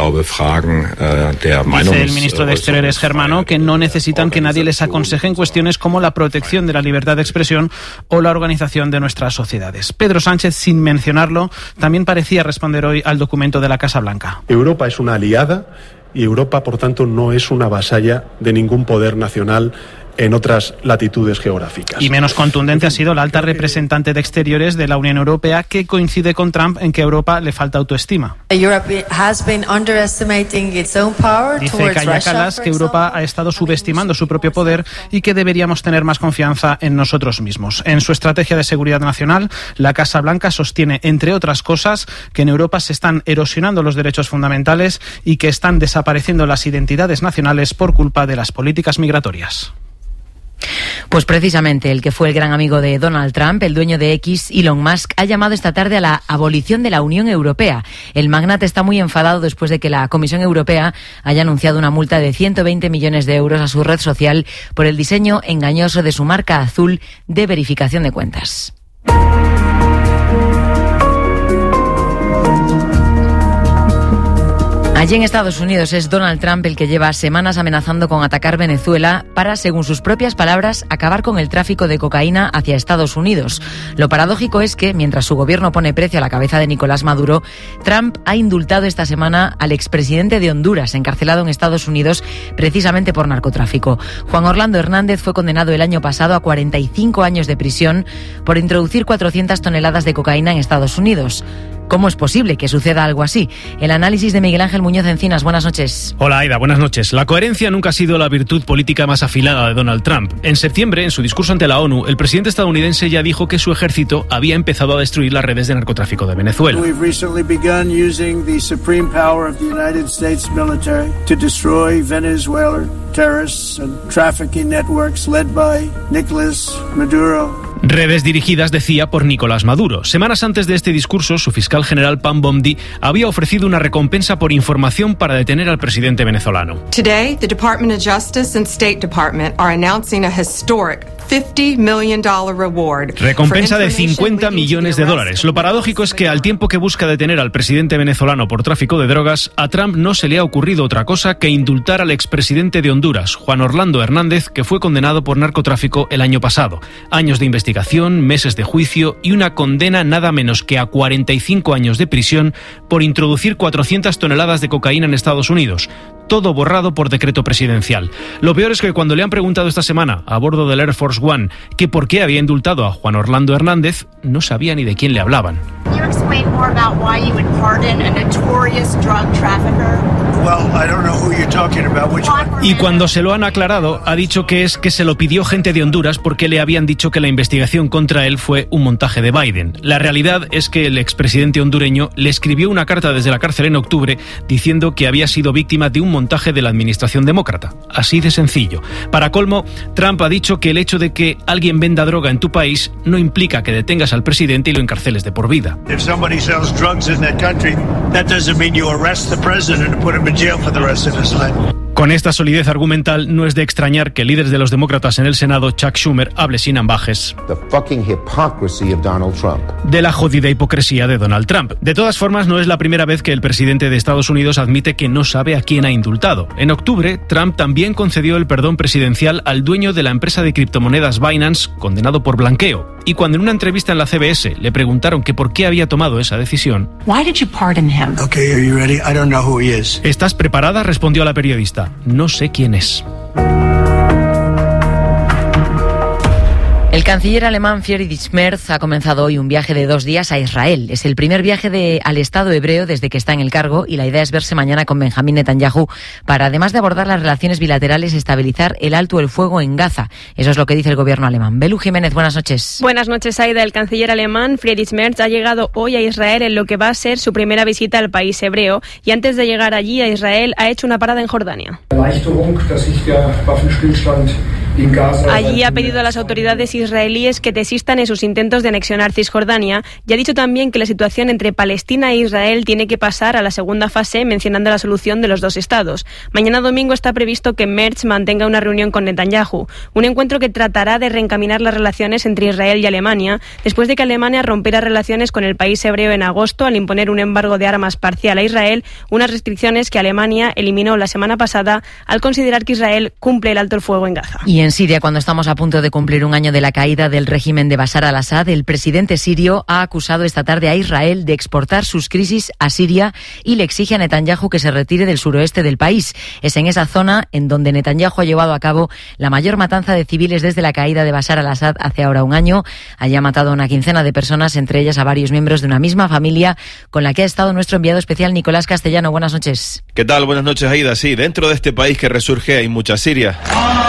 Dice el ministro de Exteriores germano que no necesitan que nadie les aconseje en cuestiones como la protección de la libertad de expresión o la organización de nuestras sociedades. Pedro Sánchez, sin mencionarlo, también parecía responder hoy al documento de la Casa Blanca. Europa es una aliada y Europa, por tanto, no es una vasalla de ningún poder nacional en otras latitudes geográficas. Y menos contundente ha sido la alta representante de Exteriores de la Unión Europea, que coincide con Trump en que a Europa le falta autoestima. Dice Kaja Kallas que Europa ha estado subestimando su propio poder y que deberíamos tener más confianza en nosotros mismos. En su estrategia de seguridad nacional, la Casa Blanca sostiene, entre otras cosas, que en Europa se están erosionando los derechos fundamentales y que están desapareciendo las identidades nacionales por culpa de las políticas migratorias. Pues precisamente el que fue el gran amigo de Donald Trump, el dueño de X, Elon Musk, ha llamado esta tarde a la abolición de la Unión Europea. El magnate está muy enfadado después de que la Comisión Europea haya anunciado una multa de 120 millones de euros a su red social por el diseño engañoso de su marca azul de verificación de cuentas. Allí en Estados Unidos es Donald Trump el que lleva semanas amenazando con atacar Venezuela para, según sus propias palabras, acabar con el tráfico de cocaína hacia Estados Unidos. Lo paradójico es que, mientras su gobierno pone precio a la cabeza de Nicolás Maduro, Trump ha indultado esta semana al expresidente de Honduras, encarcelado en Estados Unidos precisamente por narcotráfico. Juan Orlando Hernández fue condenado el año pasado a 45 años de prisión por introducir 400 toneladas de cocaína en Estados Unidos. ¿Cómo es posible que suceda algo así? El análisis de Miguel Ángel Muñoz Encinas. Buenas noches. Hola, Aida. Buenas noches. La coherencia nunca ha sido la virtud política más afilada de Donald Trump. En septiembre, en su discurso ante la ONU, el presidente estadounidense ya dijo que su ejército había empezado a destruir las redes de narcotráfico de Venezuela. We've recently begun using the supreme power of the United States military to destroy Venezuelan terrorists and trafficking networks led by Nicolás Maduro. Redes dirigidas, decía, por Nicolás Maduro. Semanas antes de este discurso, su fiscal general Pam Bondi había ofrecido una recompensa por información para detener al presidente venezolano. Today, the Department of Justice and State Department are announcing a historic $50 million reward. Recompensa de $50 millones. Lo paradójico es que al tiempo que busca detener al presidente venezolano por tráfico de drogas, a Trump no se le ha ocurrido otra cosa que indultar al expresidente de Honduras, Juan Orlando Hernández, que fue condenado por narcotráfico el año pasado. Años de investigación, meses de juicio y una condena nada menos que a 45 años de prisión por introducir 400 toneladas de cocaína en Estados Unidos. Todo borrado por decreto presidencial. Lo peor es que cuando le han preguntado esta semana a bordo del Air Force One que por qué había indultado a Juan Orlando Hernández, no sabía ni de quién le hablaban. Y cuando se lo han aclarado, ha dicho que es que se lo pidió gente de Honduras porque le habían dicho que la investigación contra él fue un montaje de Biden. La realidad es que el expresidente hondureño le escribió una carta desde la cárcel en octubre diciendo que había sido víctima de un montaje de la administración demócrata. Así de sencillo. Para colmo, Trump ha dicho que el hecho de que alguien venda droga en tu país no implica que detengas al presidente y lo encarceles de por vida. Con esta solidez argumental, no es de extrañar que el líder de los demócratas en el Senado, Chuck Schumer, hable sin ambajes de la jodida hipocresía de Donald Trump. De todas formas, no es la primera vez que el presidente de Estados Unidos admite que no sabe a quién ha indultado. En octubre, Trump también concedió el perdón presidencial al dueño de la empresa de criptomonedas Binance, condenado por blanqueo. Y cuando en una entrevista en la CBS le preguntaron que por qué había tomado esa decisión, ¿Estás preparada?, respondió a la periodista. No sé quién es. El El canciller alemán Friedrich Merz ha comenzado hoy un viaje de 2 días a Israel. Es el primer viaje al Estado hebreo desde que está en el cargo y la idea es verse mañana con Benjamín Netanyahu para, además de abordar las relaciones bilaterales, estabilizar el alto el fuego en Gaza. Eso es lo que dice el gobierno alemán. Belu Jiménez, buenas noches. Buenas noches, Aida. El canciller alemán Friedrich Merz ha llegado hoy a Israel en lo que va a ser su primera visita al país hebreo y antes de llegar allí a Israel ha hecho una parada en Jordania. Allí ha pedido a las autoridades israelíes que desistan en sus intentos de anexionar Cisjordania y ha dicho también que la situación entre Palestina e Israel tiene que pasar a la segunda fase, mencionando la solución de los 2 estados. Mañana domingo está previsto que Merz mantenga una reunión con Netanyahu, un encuentro que tratará de reencaminar las relaciones entre Israel y Alemania, después de que Alemania rompiera relaciones con el país hebreo en agosto al imponer un embargo de armas parcial a Israel, unas restricciones que Alemania eliminó la semana pasada al considerar que Israel cumple el alto el fuego en Gaza. Y en Siria, cuando estamos a punto de cumplir un año de la caída del régimen de Bashar al-Assad, el presidente sirio ha acusado esta tarde a Israel de exportar sus crisis a Siria y le exige a Netanyahu que se retire del suroeste del país. Es en esa zona en donde Netanyahu ha llevado a cabo la mayor matanza de civiles desde la caída de Bashar al-Assad hace ahora un año. Allí ha matado a una quincena de personas, entre ellas a varios miembros de una misma familia, con la que ha estado nuestro enviado especial Nicolás Castellano. Buenas noches. ¿Qué tal? Buenas noches, Aida. Sí, dentro de este país que resurge hay mucha Siria,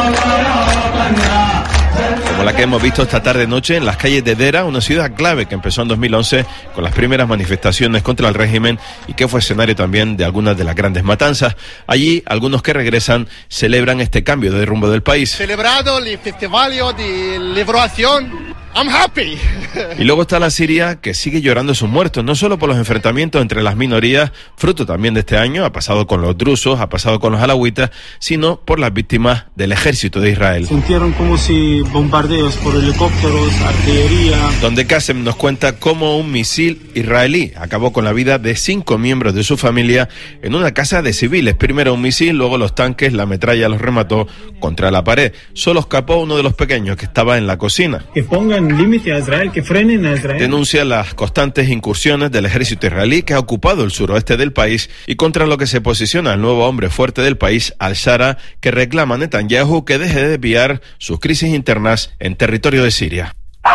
como la que hemos visto esta tarde-noche en las calles de Dera, una ciudad clave que empezó en 2011 con las primeras manifestaciones contra el régimen y que fue escenario también de algunas de las grandes matanzas. Allí, algunos que regresan celebran este cambio de rumbo del país. Celebrado el festival de liberación. I'm happy. Y luego está la Siria, que sigue llorando sus muertos, no solo por los enfrentamientos entre las minorías, fruto también de este año, ha pasado con los drusos, ha pasado con los alawitas, sino por las víctimas del ejército de Israel. Sintieron como si bombardeos por helicópteros, artillería. Donde Qasem nos cuenta cómo un misil israelí acabó con la vida de 5 miembros de su familia en una casa de civiles. Primero un misil, luego los tanques, la metralla los remató contra la pared. Solo escapó uno de los pequeños que estaba en la cocina. Que pongan límite a Israel, que frenen a Israel. Denuncia las constantes incursiones del ejército israelí que ha ocupado el suroeste del país y contra lo que se posiciona el nuevo hombre fuerte del país, Al-Shara, que reclama a Netanyahu que deje de desviar sus crisis internas en territorio de Siria.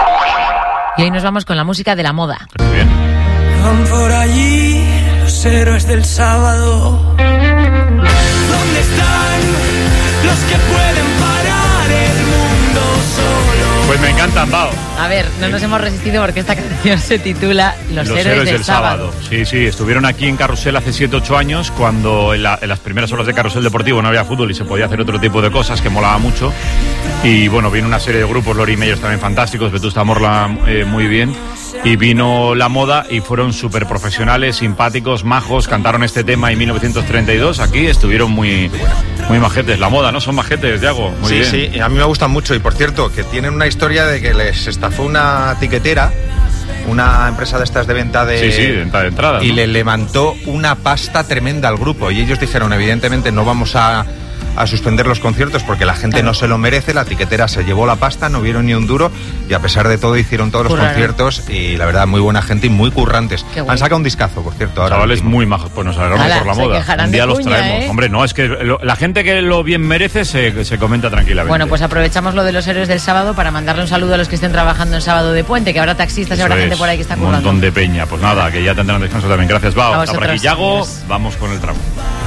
Y hoy nos vamos con la música de la moda. Bien. Van por allí los héroes del sábado. ¿Dónde están los que pueden parar el mundo solo? Pues me encantan, Bao. A ver, no nos hemos resistido porque esta canción se titula Los héroes del sábado. Sí, estuvieron aquí en Carrusel hace 7-8 años, cuando en las primeras horas de Carrusel Deportivo no había fútbol y se podía hacer otro tipo de cosas que molaba mucho. Y bueno, vino una serie de grupos, Lori Meyers también fantásticos, Vetusta Morla muy bien. Y vino La Moda y fueron súper profesionales, simpáticos, majos, cantaron este tema en 1932, aquí estuvieron muy majetes. La Moda, ¿no? Son majetes, Diago. Muy bien. Sí, y a mí me gustan mucho y por cierto, que tienen una historia de que les estafó una tiquetera, una empresa de estas de venta de... Sí, de entrada. Y ¿no? le levantó una pasta tremenda al grupo y ellos dijeron, evidentemente no vamos a suspender los conciertos porque la gente no se lo merece. La tiquetera se llevó la pasta, no vieron ni un duro y a pesar de todo hicieron todos los conciertos y la verdad muy buena gente y muy currantes. Han sacado un discazo, por cierto. Ahora chavales último. Muy majos, pues nos alegramos por La Moda. Un día los traemos. Hombre, no, es que la gente que lo bien merece se comenta tranquilamente. Bueno, pues aprovechamos lo de los héroes del sábado para mandarle un saludo a los que estén trabajando en sábado de puente, que habrá taxistas y habrá gente por ahí que está currando. Un montón de peña. Pues nada, que ya tendrán descanso también. Gracias, Bao. Hasta por aquí, Yago. Vamos con el tramo.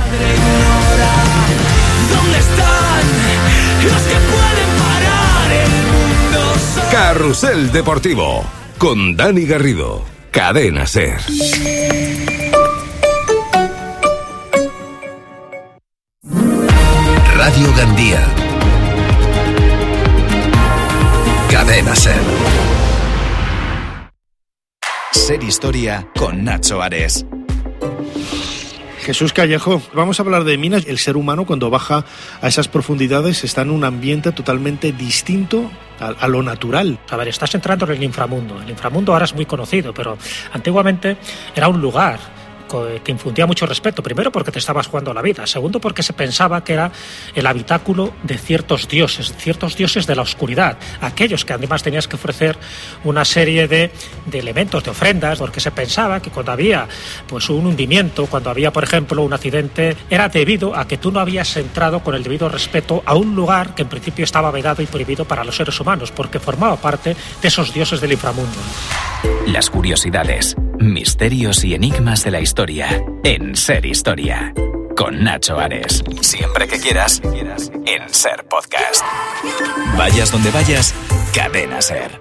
¿Dónde están los que pueden parar el mundo solo? Carrusel Deportivo con Dani Garrido, Cadena SER. Radio Gandía, Cadena SER. SER Historia con Nacho Ares. Jesús Callejo, vamos a hablar de minas. El ser humano cuando baja a esas profundidades está en un ambiente totalmente distinto a lo natural. A ver, estás entrando en el inframundo. El inframundo ahora es muy conocido, pero antiguamente era un lugar que infundía mucho respeto. Primero porque te estabas jugando la vida, segundo porque se pensaba que era el habitáculo de ciertos dioses de la oscuridad, aquellos que además tenías que ofrecer una serie de elementos, de ofrendas, porque se pensaba que cuando había pues un hundimiento, cuando había por ejemplo un accidente, era debido a que tú no habías entrado con el debido respeto a un lugar que en principio estaba vedado y prohibido para los seres humanos, porque formaba parte de esos dioses del inframundo. Las curiosidades, misterios y enigmas de la historia en Ser Historia, con Nacho Ares. Siempre que quieras, en Ser Podcast. Vayas donde vayas, Cadena Ser.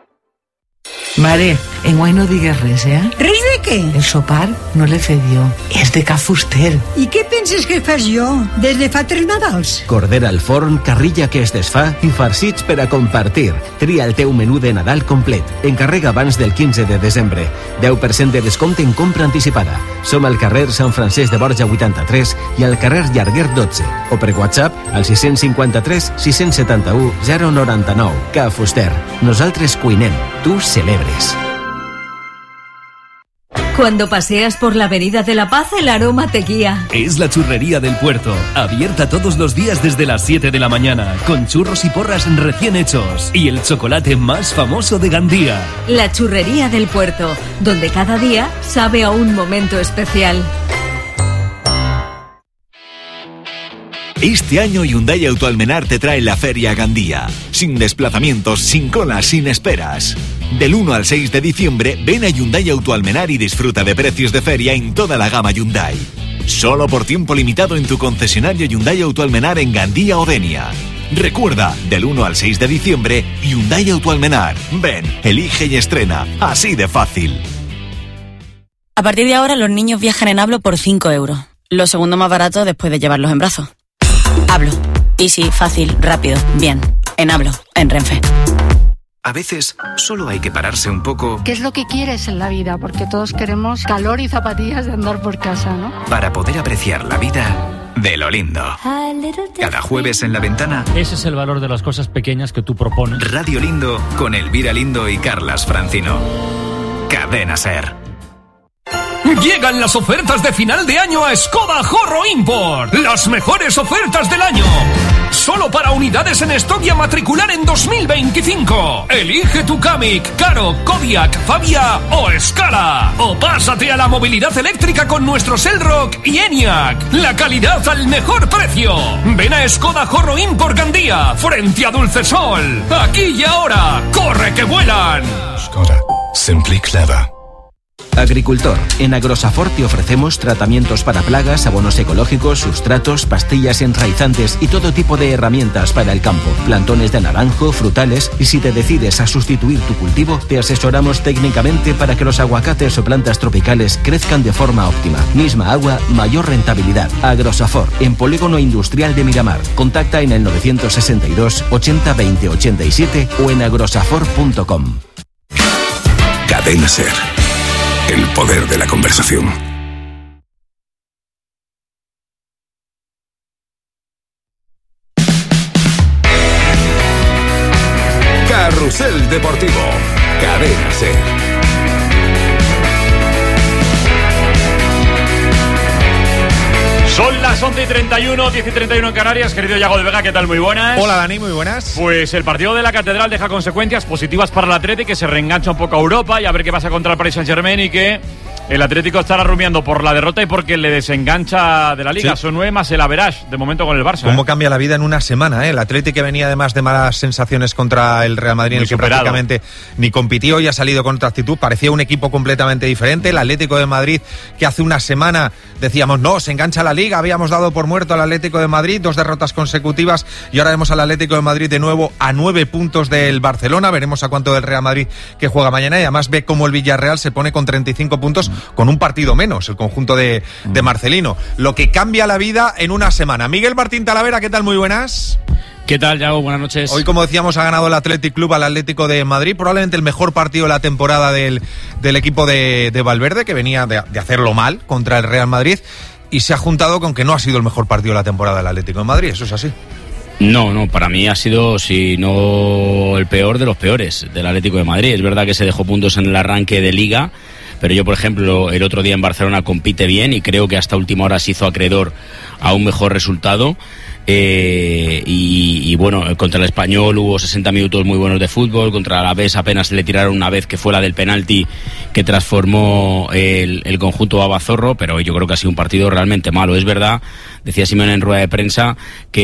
Mare, enguany no digues res, eh? Res de què? El sopar no l'he fet jo, és de Ca Fuster. I què penses que fas jo des de fa 3 Nadals? Cordera al forn, carrilla que es desfà i farcits per a compartir. Tria el teu menú de Nadal complet. Encarrega abans del 15 de desembre. 10% de descompte en compra anticipada. Som al carrer Sant Francesc de Borja 83 i al carrer Llarguer 12. O per WhatsApp al 653 671 099. Ca Fuster. Nosaltres cuinem. Tu celebres. Cuando paseas por la Avenida de la Paz, el aroma te guía. Es la Churrería del Puerto, abierta todos los días desde las 7 de la mañana, con churros y porras recién hechos y el chocolate más famoso de Gandía. La Churrería del Puerto, donde cada día sabe a un momento especial. Este año Hyundai Autoalmenar te trae la Feria Gandía. Sin desplazamientos, sin colas, sin esperas. Del 1 al 6 de diciembre, ven a Hyundai Autoalmenar y disfruta de precios de feria en toda la gama Hyundai. Solo por tiempo limitado en tu concesionario Hyundai Autoalmenar en Gandía o Denia. Recuerda, del 1 al 6 de diciembre, Hyundai Autoalmenar. Ven, elige y estrena. Así de fácil. A partir de ahora, los niños viajan en Hablo por 5 euros. Lo segundo más barato después de llevarlos en brazos. Hablo. Easy, fácil, rápido, bien. En Hablo, en Renfe. A veces solo hay que pararse un poco. ¿Qué es lo que quieres en la vida? Porque todos queremos calor y zapatillas de andar por casa, ¿no? Para poder apreciar la vida de lo lindo. Cada jueves en La Ventana. Ese es el valor de las cosas pequeñas que tú propones. Radio Lindo con Elvira Lindo y Carlas Francino. Cadena Ser. Llegan las ofertas de final de año a Skoda Horro Import. Las mejores ofertas del año. Solo para unidades en stock y a matricular en 2025. Elige tu Kamiq, Karo, Kodiaq, Fabia o Scala. O pásate a la movilidad eléctrica con nuestros Elrock y Enyaq. La calidad al mejor precio. Ven a Skoda Horro Import Gandía, frente a Dulcesol. Aquí y ahora. ¡Corre que vuelan! Skoda. Simply clever. Agricultor. En Agrosafor te ofrecemos tratamientos para plagas, abonos ecológicos, sustratos, pastillas enraizantes y todo tipo de herramientas para el campo. Plantones de naranjo, frutales, y si te decides a sustituir tu cultivo, te asesoramos técnicamente para que los aguacates o plantas tropicales crezcan de forma óptima. Misma agua, mayor rentabilidad. Agrosafor, en Polígono Industrial de Miramar. Contacta en el 962 80 20 87 o en agrosafor.com. Cadena Ser. El poder de la conversación. Carrusel Deportivo. Cadena Ser. Son las 11:31, 10:31 en Canarias. Querido Yago de Vega, ¿qué tal? Muy buenas. Hola, Dani, muy buenas. Pues el partido de la Catedral deja consecuencias positivas para el Atleti, que se reengancha un poco a Europa y a ver qué pasa contra el Paris Saint-Germain, y que el Atlético estará rumiando por la derrota y porque le desengancha de la Liga. Sí. Son 9 más el average de momento con el Barça. ¿Cómo cambia la vida en una semana? El Atlético, que venía además de malas sensaciones contra el Real Madrid, en el que prácticamente ni compitió y ha salido con otra actitud. Parecía un equipo completamente diferente. El Atlético de Madrid, que hace una semana decíamos, no, se engancha la Liga, habíamos dado por muerto al Atlético de Madrid, 2 derrotas consecutivas, y ahora vemos al Atlético de Madrid de nuevo a 9 puntos del Barcelona. Veremos a cuánto del Real Madrid, que juega mañana, y además ve cómo el Villarreal se pone con 35 puntos con un partido menos, el conjunto de Marcelino. Lo que cambia la vida en una semana. Miguel Martín Talavera, ¿qué tal? Muy buenas. ¿Qué tal, Yago? Buenas noches. Hoy, como decíamos, ha ganado el Athletic Club al Atlético de Madrid, probablemente el mejor partido de la temporada del equipo de Valverde, que venía de hacerlo mal contra el Real Madrid, y se ha juntado con que no ha sido el mejor partido de la temporada del Atlético de Madrid. ¿Eso es así? No, para mí ha sido, si no el peor de los peores del Atlético de Madrid. Es verdad que se dejó puntos en el arranque de Liga, pero yo, por ejemplo, el otro día en Barcelona compite bien y creo que hasta última hora se hizo acreedor a un mejor resultado. Y bueno, contra el Español hubo 60 minutos muy buenos de fútbol, contra el Alavés apenas se le tiraron una vez, que fue la del penalti que transformó el conjunto babazorro, pero yo creo que ha sido un partido realmente malo. Es verdad, decía Simeone en rueda de prensa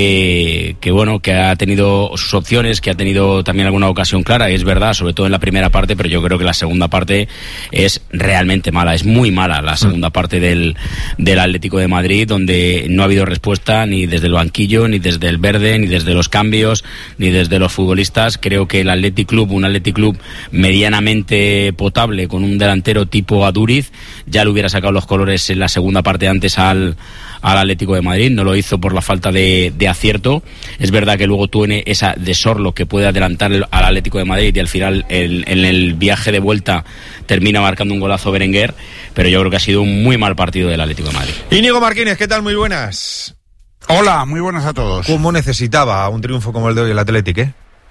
que bueno, que ha tenido sus opciones, que ha tenido también alguna ocasión clara, y es verdad, sobre todo en la primera parte, pero yo creo que la segunda parte es realmente mala, es muy mala la segunda parte del Atlético de Madrid, donde no ha habido respuesta ni desde el banquillo, ni desde el verde, ni desde los cambios, ni desde los futbolistas. Creo que el Athletic Club, un Athletic Club medianamente potable, con un delantero tipo Aduriz, ya le hubiera sacado los colores en la segunda parte antes al Atlético de Madrid. No lo hizo por la falta de acierto. Es verdad que luego tiene esa de Sorlo que puede adelantar al Atlético de Madrid, y al final en el viaje de vuelta termina marcando un golazo Berenguer, pero yo creo que ha sido un muy mal partido del Atlético de Madrid. Íñigo Martínez, ¿qué tal? Muy buenas. Hola, muy buenas a todos. ¿Cómo necesitaba un triunfo como el de hoy el Atlético,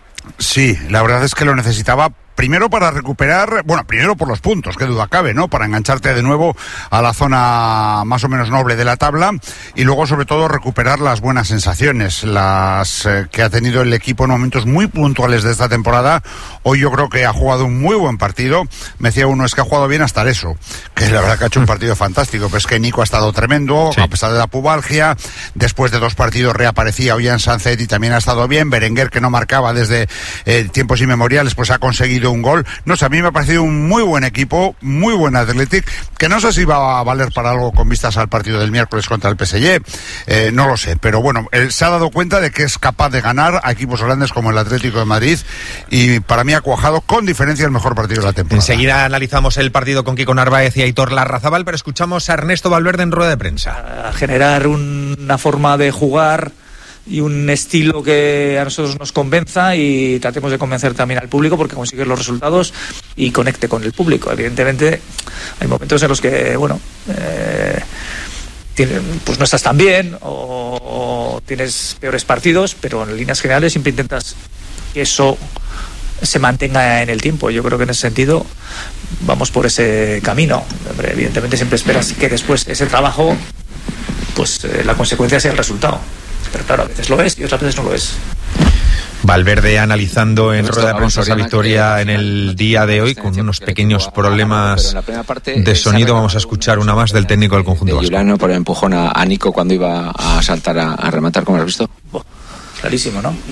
Sí, la verdad es que lo necesitaba. Primero para recuperar, bueno, primero por los puntos, qué duda cabe, ¿no? Para engancharte de nuevo a la zona más o menos noble de la tabla, y luego sobre todo recuperar las buenas sensaciones, las que ha tenido el equipo en momentos muy puntuales de esta temporada. Hoy yo creo que ha jugado un muy buen partido. Me decía uno, es que ha jugado bien hasta eso, que la verdad que ha hecho un partido fantástico, pero es que Nico ha estado tremendo, sí, a pesar de la pubalgia. Después de 2 partidos reaparecía Ollán Sánchez y también ha estado bien. Berenguer, que no marcaba desde tiempos inmemoriales, pues ha conseguido un gol. No sé, a mí me ha parecido un muy buen equipo, muy buen Athletic, que no sé si va a valer para algo con vistas al partido del miércoles contra el PSG, no lo sé, pero bueno, él se ha dado cuenta de que es capaz de ganar a equipos grandes como el Atlético de Madrid, y para mí ha cuajado con diferencia el mejor partido de la temporada. Enseguida analizamos el partido con Kiko Narváez y Aitor Larrazábal, pero escuchamos a Ernesto Valverde en rueda de prensa. A generar una forma de jugar y un estilo que a nosotros nos convenza, y tratemos de convencer también al público, porque consigue los resultados y conecte con el público. Evidentemente hay momentos en los que pues no estás tan bien o tienes peores partidos, pero en líneas generales siempre intentas que eso se mantenga en el tiempo. Yo creo que en ese sentido vamos por ese camino. Evidentemente siempre esperas que después ese trabajo, pues la consecuencia sea el resultado. Pero claro, a veces lo es y otras veces no lo es. Valverde analizando en rueda de prensa esa victoria en el día de hoy, con unos pequeños problemas de sonido. Vamos a escuchar una más del técnico del conjunto vasco. Juliano por el empujón a Nico cuando iba a saltar a rematar, ¿cómo lo has visto? Clarísimo, ¿no?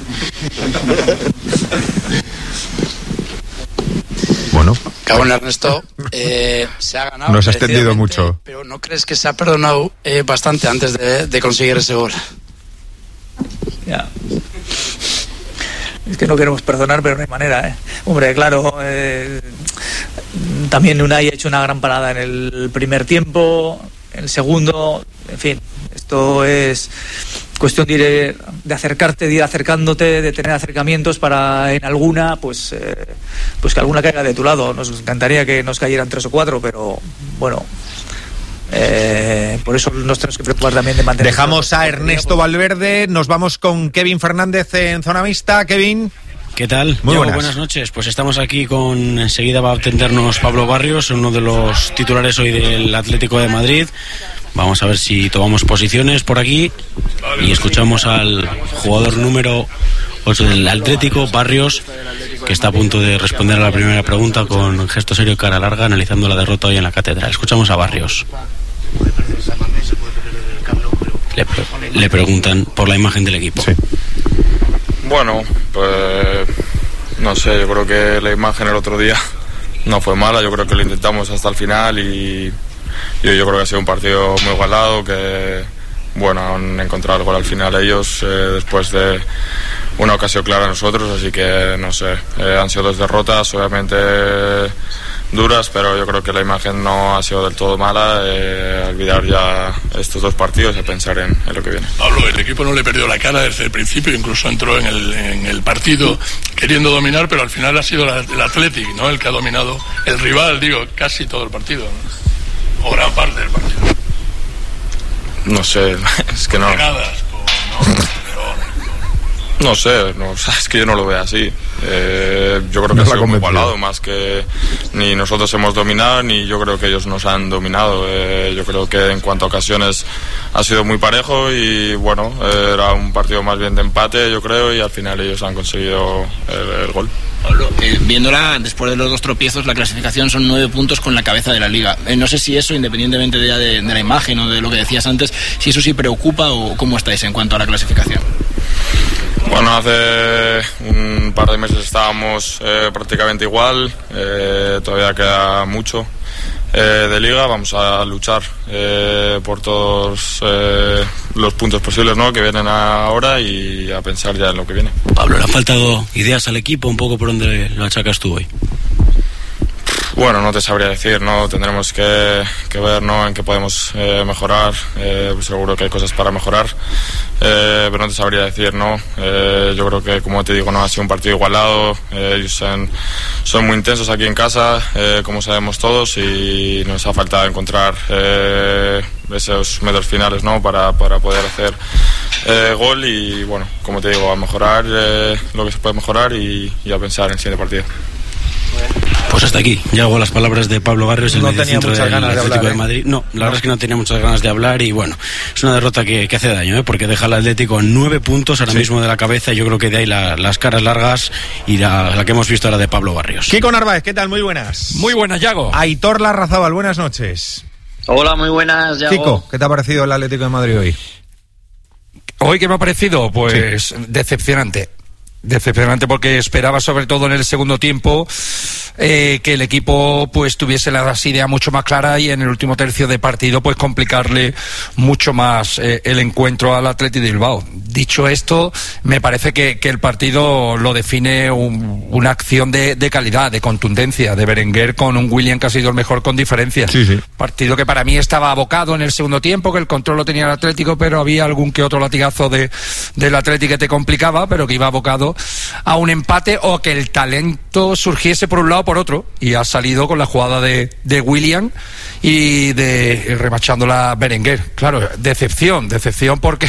Bueno, cabrón, Ernesto, se ha ganado. Nos ha extendido mucho. Pero ¿no crees que se ha perdonado bastante antes de conseguir ese gol? Ya. Es que no queremos perdonar, pero no hay manera, ¿eh? Hombre, claro, también Unai ha hecho una gran parada en el primer tiempo, en el segundo, en fin, esto es cuestión de ir, de acercarte, de ir acercándote, de tener acercamientos para en alguna, pues que alguna caiga de tu lado. Nos encantaría que nos cayeran 3 o 4, pero bueno. Por eso nos tenemos que preocupar también de mantener. Dejamos a Ernesto Valverde, nos vamos con Kevin Fernández en Zona Mixta. Kevin, ¿qué tal? Muy buenas noches. Pues estamos aquí con, enseguida va a atendernos Pablo Barrios, uno de los titulares hoy del Atlético de Madrid. Vamos a ver si tomamos posiciones por aquí y escuchamos al jugador número 8 del Atlético, Barrios, que está a punto de responder a la primera pregunta con gesto serio y cara larga, analizando la derrota hoy en la Catedral. Escuchamos a Barrios. Le preguntan por la imagen del equipo. Sí. Bueno, pues no sé, yo creo que la imagen el otro día no fue mala, yo creo que lo intentamos hasta el final y yo creo que ha sido un partido muy igualado, que bueno, han encontrado el gol al final ellos después de una ocasión clara a nosotros, así que no sé, han sido 2 derrotas, obviamente duras, pero yo creo que la imagen no ha sido del todo mala. Olvidar ya estos 2 partidos y pensar en lo que viene. Pablo, el equipo no le perdió la cara desde el principio, incluso entró en el partido queriendo dominar, pero al final ha sido el Athletic, ¿no?, el que ha dominado, el rival, digo, casi todo el partido, ¿no?, o gran parte del partido. No sé, es que no. No sé, es que yo no lo veo así. Yo creo que ha sido muy igualado, más que ni nosotros hemos dominado ni yo creo que ellos nos han dominado. Yo creo que en cuanto a ocasiones ha sido muy parejo y bueno, era un partido más bien de empate, yo creo, y al final ellos han conseguido el gol. Pablo, viéndola después de los 2 tropiezos, la clasificación son 9 puntos con la cabeza de la Liga. No sé si eso, independientemente de la imagen o de lo que decías antes, si eso sí preocupa o cómo estáis en cuanto a la clasificación. Bueno, hace un par de meses estábamos prácticamente igual, todavía queda mucho de Liga, vamos a luchar por todos los puntos posibles, ¿no?, que vienen ahora y a pensar ya en lo que viene. Pablo, ¿le han faltado ideas al equipo? Un poco por donde lo achacas tú hoy. Bueno, no te sabría decir, ¿no? Tendremos que ver, ¿no?, en qué podemos mejorar. Pues seguro que hay cosas para mejorar, pero no te sabría decir, ¿no? Yo creo que, como te digo, no ha sido un partido igualado. Ellos son muy intensos aquí en casa, como sabemos todos, y nos ha faltado encontrar esos metros finales, ¿no?, para poder hacer gol. Y bueno, como te digo, a mejorar lo que se puede mejorar y a pensar en el siguiente partido. Pues hasta aquí, ya hago las palabras de Pablo Barrios, el mediocentro del Atlético de Madrid. No, la verdad es que no tenía muchas ganas de hablar y bueno, es una derrota que hace daño, porque deja al Atlético 9 puntos ahora mismo de la cabeza. Yo creo que de ahí las caras largas y la que hemos visto ahora de Pablo Barrios. Kiko Narváez, ¿qué tal? Muy buenas. Muy buenas, Yago. Aitor Larrazábal, buenas noches. Hola, muy buenas, Yago. Kiko, ¿qué te ha parecido el Atlético de Madrid hoy? ¿Hoy qué me ha parecido? Pues decepcionante porque esperaba, sobre todo en el segundo tiempo, que el equipo pues tuviese las ideas mucho más claras y en el último tercio de partido pues complicarle mucho más el encuentro al Athletic de Bilbao. Dicho esto, me parece que el partido lo define una acción de calidad, de contundencia, de Berenguer con un William que ha sido el mejor con diferencia. Sí. Partido que para mí estaba abocado en el segundo tiempo, que el control lo tenía el Atlético, pero había algún que otro latigazo del Atlético que te complicaba, pero que iba abocado a un empate o que el talento surgiese por un lado o por otro, y ha salido con la jugada de William y remachándola Berenguer. Claro, decepción porque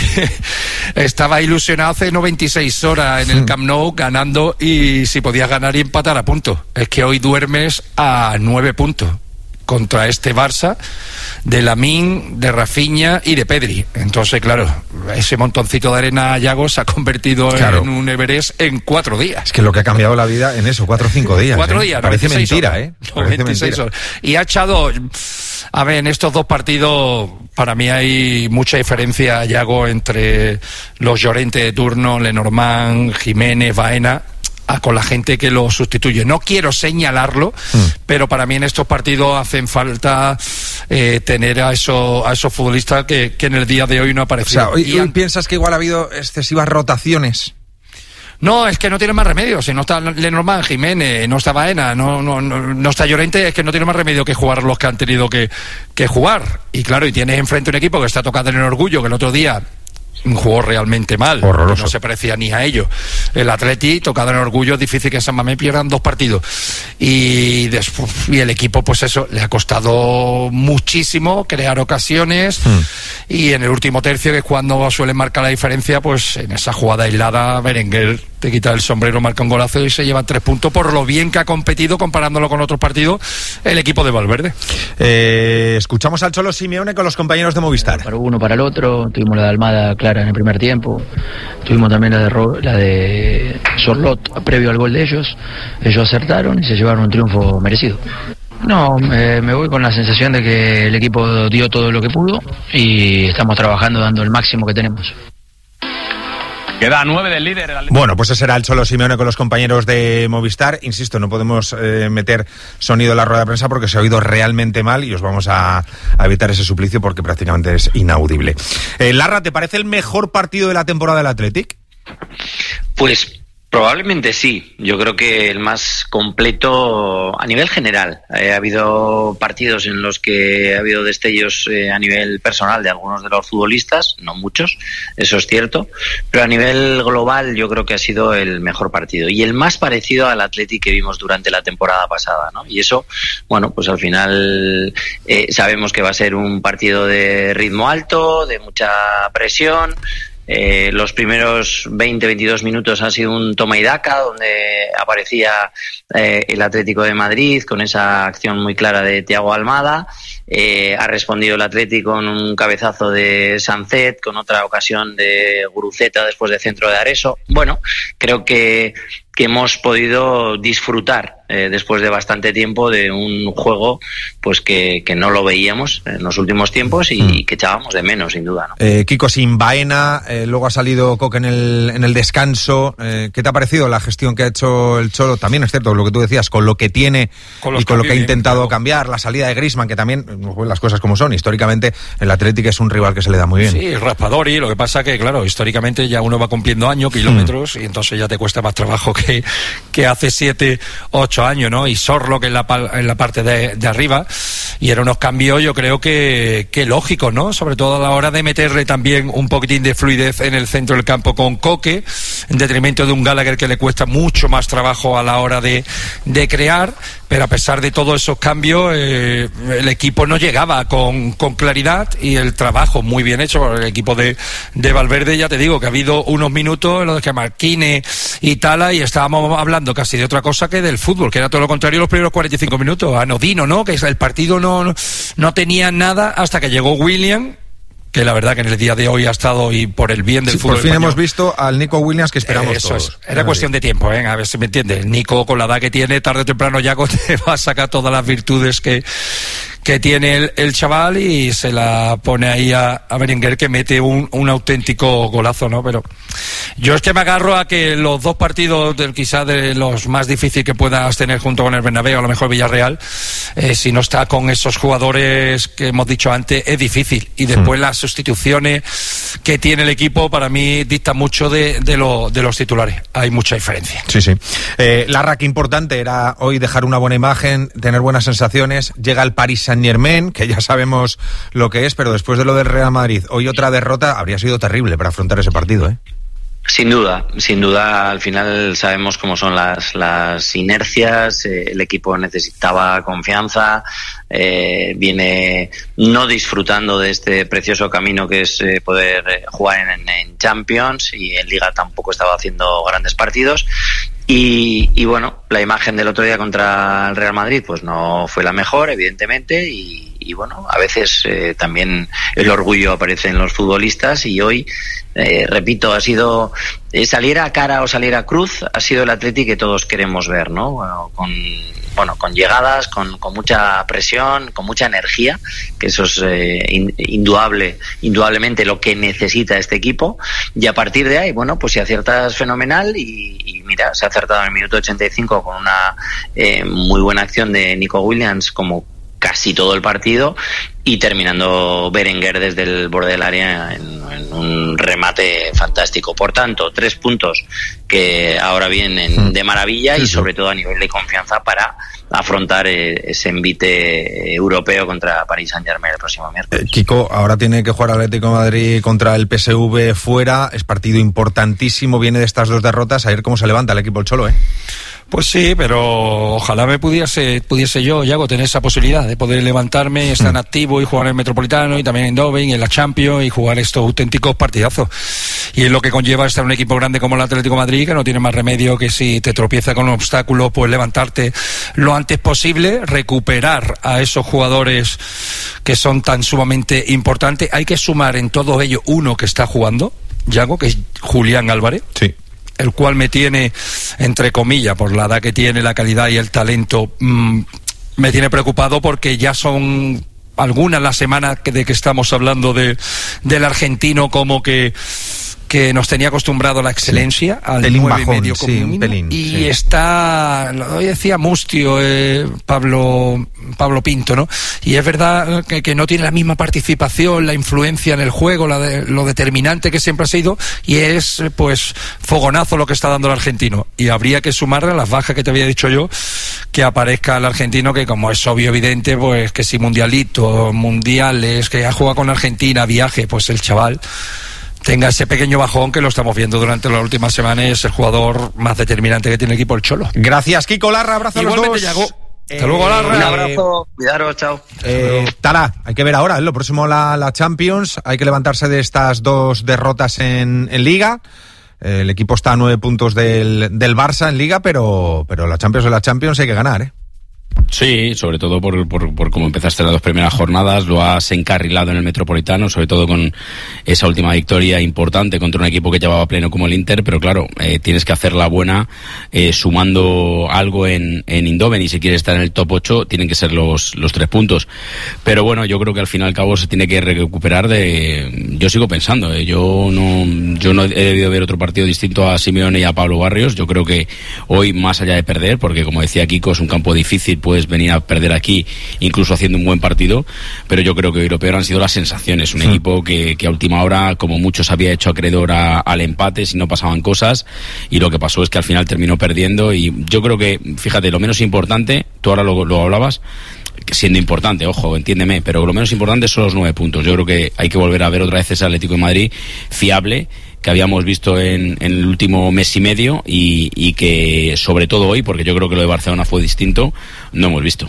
estaba ilusionado hace 96 horas en el Camp Nou ganando, y si podías ganar y empatar a punto. Es que hoy duermes a 9 puntos contra este Barça de Lamine, de Rafinha y de Pedri. Entonces, claro, ese montoncito de arena, Yago, se ha convertido en un Everest en 4 días. Es que lo que ha cambiado la vida en eso, 4 o 5 días. 4 días, parece mentira, horas. Parece 96 mentira. Horas. Y ha echado... A ver, en estos 2 partidos, para mí hay mucha diferencia, Yago, entre los Llorente de turno, Lenormand, Jiménez, Baena, con la gente que lo sustituye. No quiero señalarlo, pero para mí en estos partidos hacen falta tener a esos futbolistas que en el día de hoy no aparecen. O sea, ¿hoy piensas que igual ha habido excesivas rotaciones? No, es que no tiene más remedio. Si no está Lenormand, Jiménez, no está Baena, no está Llorente, es que no tiene más remedio que jugar los que han tenido que jugar. Y claro, y tienes enfrente un equipo que está tocado en el orgullo, que el otro día jugó realmente mal, horroroso, no se parecía ni a ellos. El Atleti, tocado en orgullo, es difícil que San Mamés pierdan 2 partidos. Y el equipo, pues eso, le ha costado muchísimo crear ocasiones. Y en el último tercio, que es cuando suele marcar la diferencia, pues en esa jugada aislada, Berenguer te quita el sombrero, marca un golazo y se lleva 3 puntos por lo bien que ha competido, comparándolo con otros partidos, el equipo de Valverde. Escuchamos al Cholo Simeone con los compañeros de Movistar. Para uno, para el otro, tuvimos la de Almada clara en el primer tiempo, tuvimos también la de Sorlot previo al gol de ellos acertaron y se llevaron un triunfo merecido. No, me voy con la sensación de que el equipo dio todo lo que pudo y estamos trabajando dando el máximo que tenemos. Queda 9 del líder. Bueno, pues ese será el Cholo Simeone con los compañeros de Movistar. Insisto, no podemos meter sonido en la rueda de prensa porque se ha oído realmente mal y os vamos a evitar ese suplicio porque prácticamente es inaudible. Larra, ¿te parece el mejor partido de la temporada del Athletic? Pues probablemente sí. Yo creo que el más completo a nivel general. Ha habido partidos en los que ha habido destellos a nivel personal de algunos de los futbolistas, no muchos, eso es cierto, pero a nivel global yo creo que ha sido el mejor partido y el más parecido al Athletic que vimos durante la temporada pasada, ¿no? Y eso, bueno, pues al final sabemos que va a ser un partido de ritmo alto, de mucha presión, Los primeros 20-22 minutos ha sido un toma y daca, donde aparecía el Atlético de Madrid con esa acción muy clara de Thiago Almada. Ha respondido el Atlético con un cabezazo de Sancet, con otra ocasión de Guruceta después de centro de Areso. Bueno, creo que hemos podido disfrutar después de bastante tiempo de un juego pues que no lo veíamos en los últimos tiempos y que echábamos de menos, sin duda, ¿no? Kiko, sin Baena, luego ha salido Coque en el descanso. ¿Qué te ha parecido la gestión que ha hecho el Cholo? También es cierto lo que tú decías, con lo que tiene y con lo que ha intentado cambiar, la salida de Griezmann, que también, pues, las cosas como son, históricamente el Atlético es un rival que se le da muy bien. Sí, raspador, y lo que pasa que, claro, históricamente ya uno va cumpliendo años, kilómetros, y entonces ya te cuesta más trabajo que hace 7-8 años, ¿no? Y Sorlock en la parte de arriba, y eran unos cambios, yo creo que lógicos, ¿no? Sobre todo a la hora de meterle también un poquitín de fluidez en el centro del campo con Coque, en detrimento de un Gallagher que le cuesta mucho más trabajo a la hora de crear, pero a pesar de todos esos cambios, el equipo no llegaba con claridad, y el trabajo muy bien hecho por el equipo de Valverde. Ya te digo que ha habido unos minutos en los que Marquine y Tala, y estábamos hablando casi de otra cosa que del fútbol, que era todo lo contrario los primeros 45 minutos, anodino, ¿no? Que el partido no tenía nada hasta que llegó William, que la verdad que en el día de hoy ha estado, y por el bien del fútbol por fin español, hemos visto al Nico Williams que esperamos eso todos. Era cuestión de tiempo, a ver si me entiendes. Nico, con la edad que tiene, tarde o temprano Yago te va a sacar todas las virtudes que tiene el chaval, y se la pone ahí a Berenguer, que mete un auténtico golazo, ¿no? Pero yo es que me agarro a que los dos partidos quizá de los más difíciles que puedas tener junto con el Bernabéu, a lo mejor Villarreal, si no está con esos jugadores que hemos dicho antes, es difícil. Y después las sustituciones que tiene el equipo, para mí, dictan mucho de los titulares. Hay mucha diferencia. Sí, sí. Larra, que importante era hoy dejar una buena imagen, tener buenas sensaciones. Llega el Paris Saint-Germain, que ya sabemos lo que es, pero después de lo del Real Madrid, hoy otra derrota, habría sido terrible para afrontar ese partido, ¿eh? Sin duda, al final sabemos cómo son las inercias, el equipo necesitaba confianza, viene no disfrutando de este precioso camino que es poder jugar en Champions, y en Liga tampoco estaba haciendo grandes partidos. Y bueno, la imagen del otro día contra el Real Madrid pues no fue la mejor, evidentemente, y bueno, a veces también el orgullo aparece en los futbolistas, y hoy, repito, ha sido saliera a cara o saliera a cruz, ha sido el Atleti que todos queremos ver, ¿no? Con llegadas, con mucha presión, con mucha energía, que eso es indudablemente lo que necesita este equipo, y a partir de ahí, bueno, pues si aciertas, fenomenal, y mira, se ha acertado en el minuto 85 con una muy buena acción de Nico Williams, como casi todo el partido, y terminando Berenguer desde el borde del área en un remate fantástico. Por tanto, 3 puntos que ahora vienen de maravilla, y sobre todo a nivel de confianza para afrontar ese envite europeo contra Paris Saint-Germain el próximo miércoles. Kiko, ahora tiene que jugar Atlético de Madrid contra el PSV fuera, es partido importantísimo, viene de estas 2 derrotas, a ver cómo se levanta el equipo el Cholo, ¿eh? Pues sí, pero ojalá me pudiese yo, Yago, tener esa posibilidad de poder levantarme, estar en activo y jugar en el Metropolitano, y también en Dobbin, en la Champions, y jugar estos auténticos partidazos. Y es lo que conlleva estar en un equipo grande como el Atlético de Madrid, que no tiene más remedio que, si te tropieza con un obstáculo, pues levantarte lo antes posible, recuperar a esos jugadores que son tan sumamente importantes. Hay que sumar en todo ello uno que está jugando, Yago, que es Julián Álvarez. Sí. El cual me tiene, entre comillas, por la edad que tiene, la calidad y el talento, me tiene preocupado, porque ya son algunas las semanas de que estamos hablando del argentino, como que nos tenía acostumbrado a la excelencia, al 9,5 como mínimo, pelín, y está, lo decía Mustio, Pablo Pinto, ¿no? Y es verdad que no tiene la misma participación, la influencia en el juego, lo determinante que siempre ha sido, y es pues fogonazo lo que está dando el argentino, y habría que sumarle a las bajas que te había dicho yo, que aparezca el argentino, que como es obvio, evidente, pues que si mundiales, que ha jugado con Argentina, viaje, pues el chaval tenga ese pequeño bajón, que lo estamos viendo durante las últimas semanas, es el jugador más determinante que tiene el equipo, el Cholo. Gracias, Kiko Larra, abrazo a los dos. Yago. Hasta luego, Larra. Un abrazo, cuidaros, chao. Tala, hay que ver ahora, lo próximo la Champions, hay que levantarse de estas 2 derrotas en Liga. El equipo está a 9 puntos del Barça en Liga, pero la Champions es la Champions, hay que ganar, ¿eh? Sí, sobre todo por cómo empezaste las 2 primeras jornadas, lo has encarrilado en el Metropolitano, sobre todo con esa última victoria importante contra un equipo que llevaba pleno como el Inter, pero claro, tienes que hacerla buena sumando algo en Eindhoven, y si quieres estar en el top 8 tienen que ser los 3 puntos. Pero bueno, yo creo que al fin y al cabo se tiene que recuperar yo sigo pensando, yo no he debido ver otro partido distinto a Simeone y a Pablo Barrios. Yo creo que hoy, más allá de perder, porque como decía Kiko, es un campo difícil, puedes venir a perder aquí incluso haciendo un buen partido, pero yo creo que hoy lo peor han sido las sensaciones. Un equipo que a última hora, como muchos, había hecho acreedor al empate si no pasaban cosas, y lo que pasó es que al final terminó perdiendo. Y yo creo que, fíjate, lo menos importante, tú ahora lo hablabas, siendo importante, ojo, entiéndeme, pero lo menos importante son los 9 puntos. Yo creo que hay que volver a ver otra vez ese Atlético de Madrid fiable que habíamos visto en el último mes y medio, y que sobre todo hoy, porque yo creo que lo de Barcelona fue distinto, no hemos visto.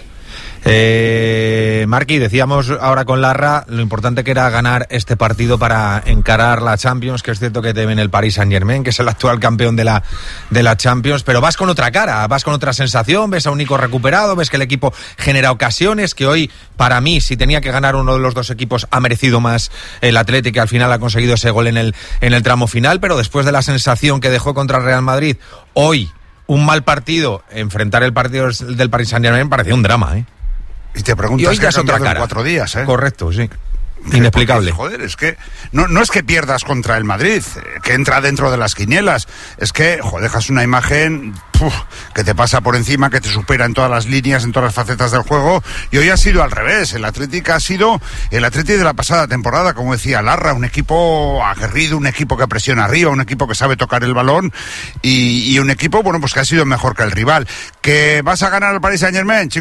Marqui, decíamos ahora con Larra lo importante que era ganar este partido para encarar la Champions, que es cierto que te ven el Paris Saint-Germain, que es el actual campeón de la Champions, pero vas con otra cara, vas con otra sensación, ves a un Nico recuperado, ves que el equipo genera ocasiones, que hoy, para mí, si tenía que ganar uno de los 2 equipos, ha merecido más el Atlético, que al final ha conseguido ese gol en el tramo final, pero después de la sensación que dejó contra el Real Madrid, hoy, un mal partido, enfrentar el partido del Paris Saint-Germain parecía un drama, ¿eh? Y te preguntas qué ha cambiado en 4 días, ¿eh? Correcto, sí. Inexplicable. Porque, joder, es que no es que pierdas contra el Madrid, que entra dentro de las quinielas, es que, dejas una imagen que te pasa por encima, que te supera en todas las líneas, en todas las facetas del juego, y hoy ha sido al revés. El Atlético ha sido el Atlético de la pasada temporada, como decía Larra, un equipo aguerrido, un equipo que presiona arriba, un equipo que sabe tocar el balón, y un equipo, pues que ha sido mejor que el rival. ¿Que vas a ganar al Paris Saint-Germain?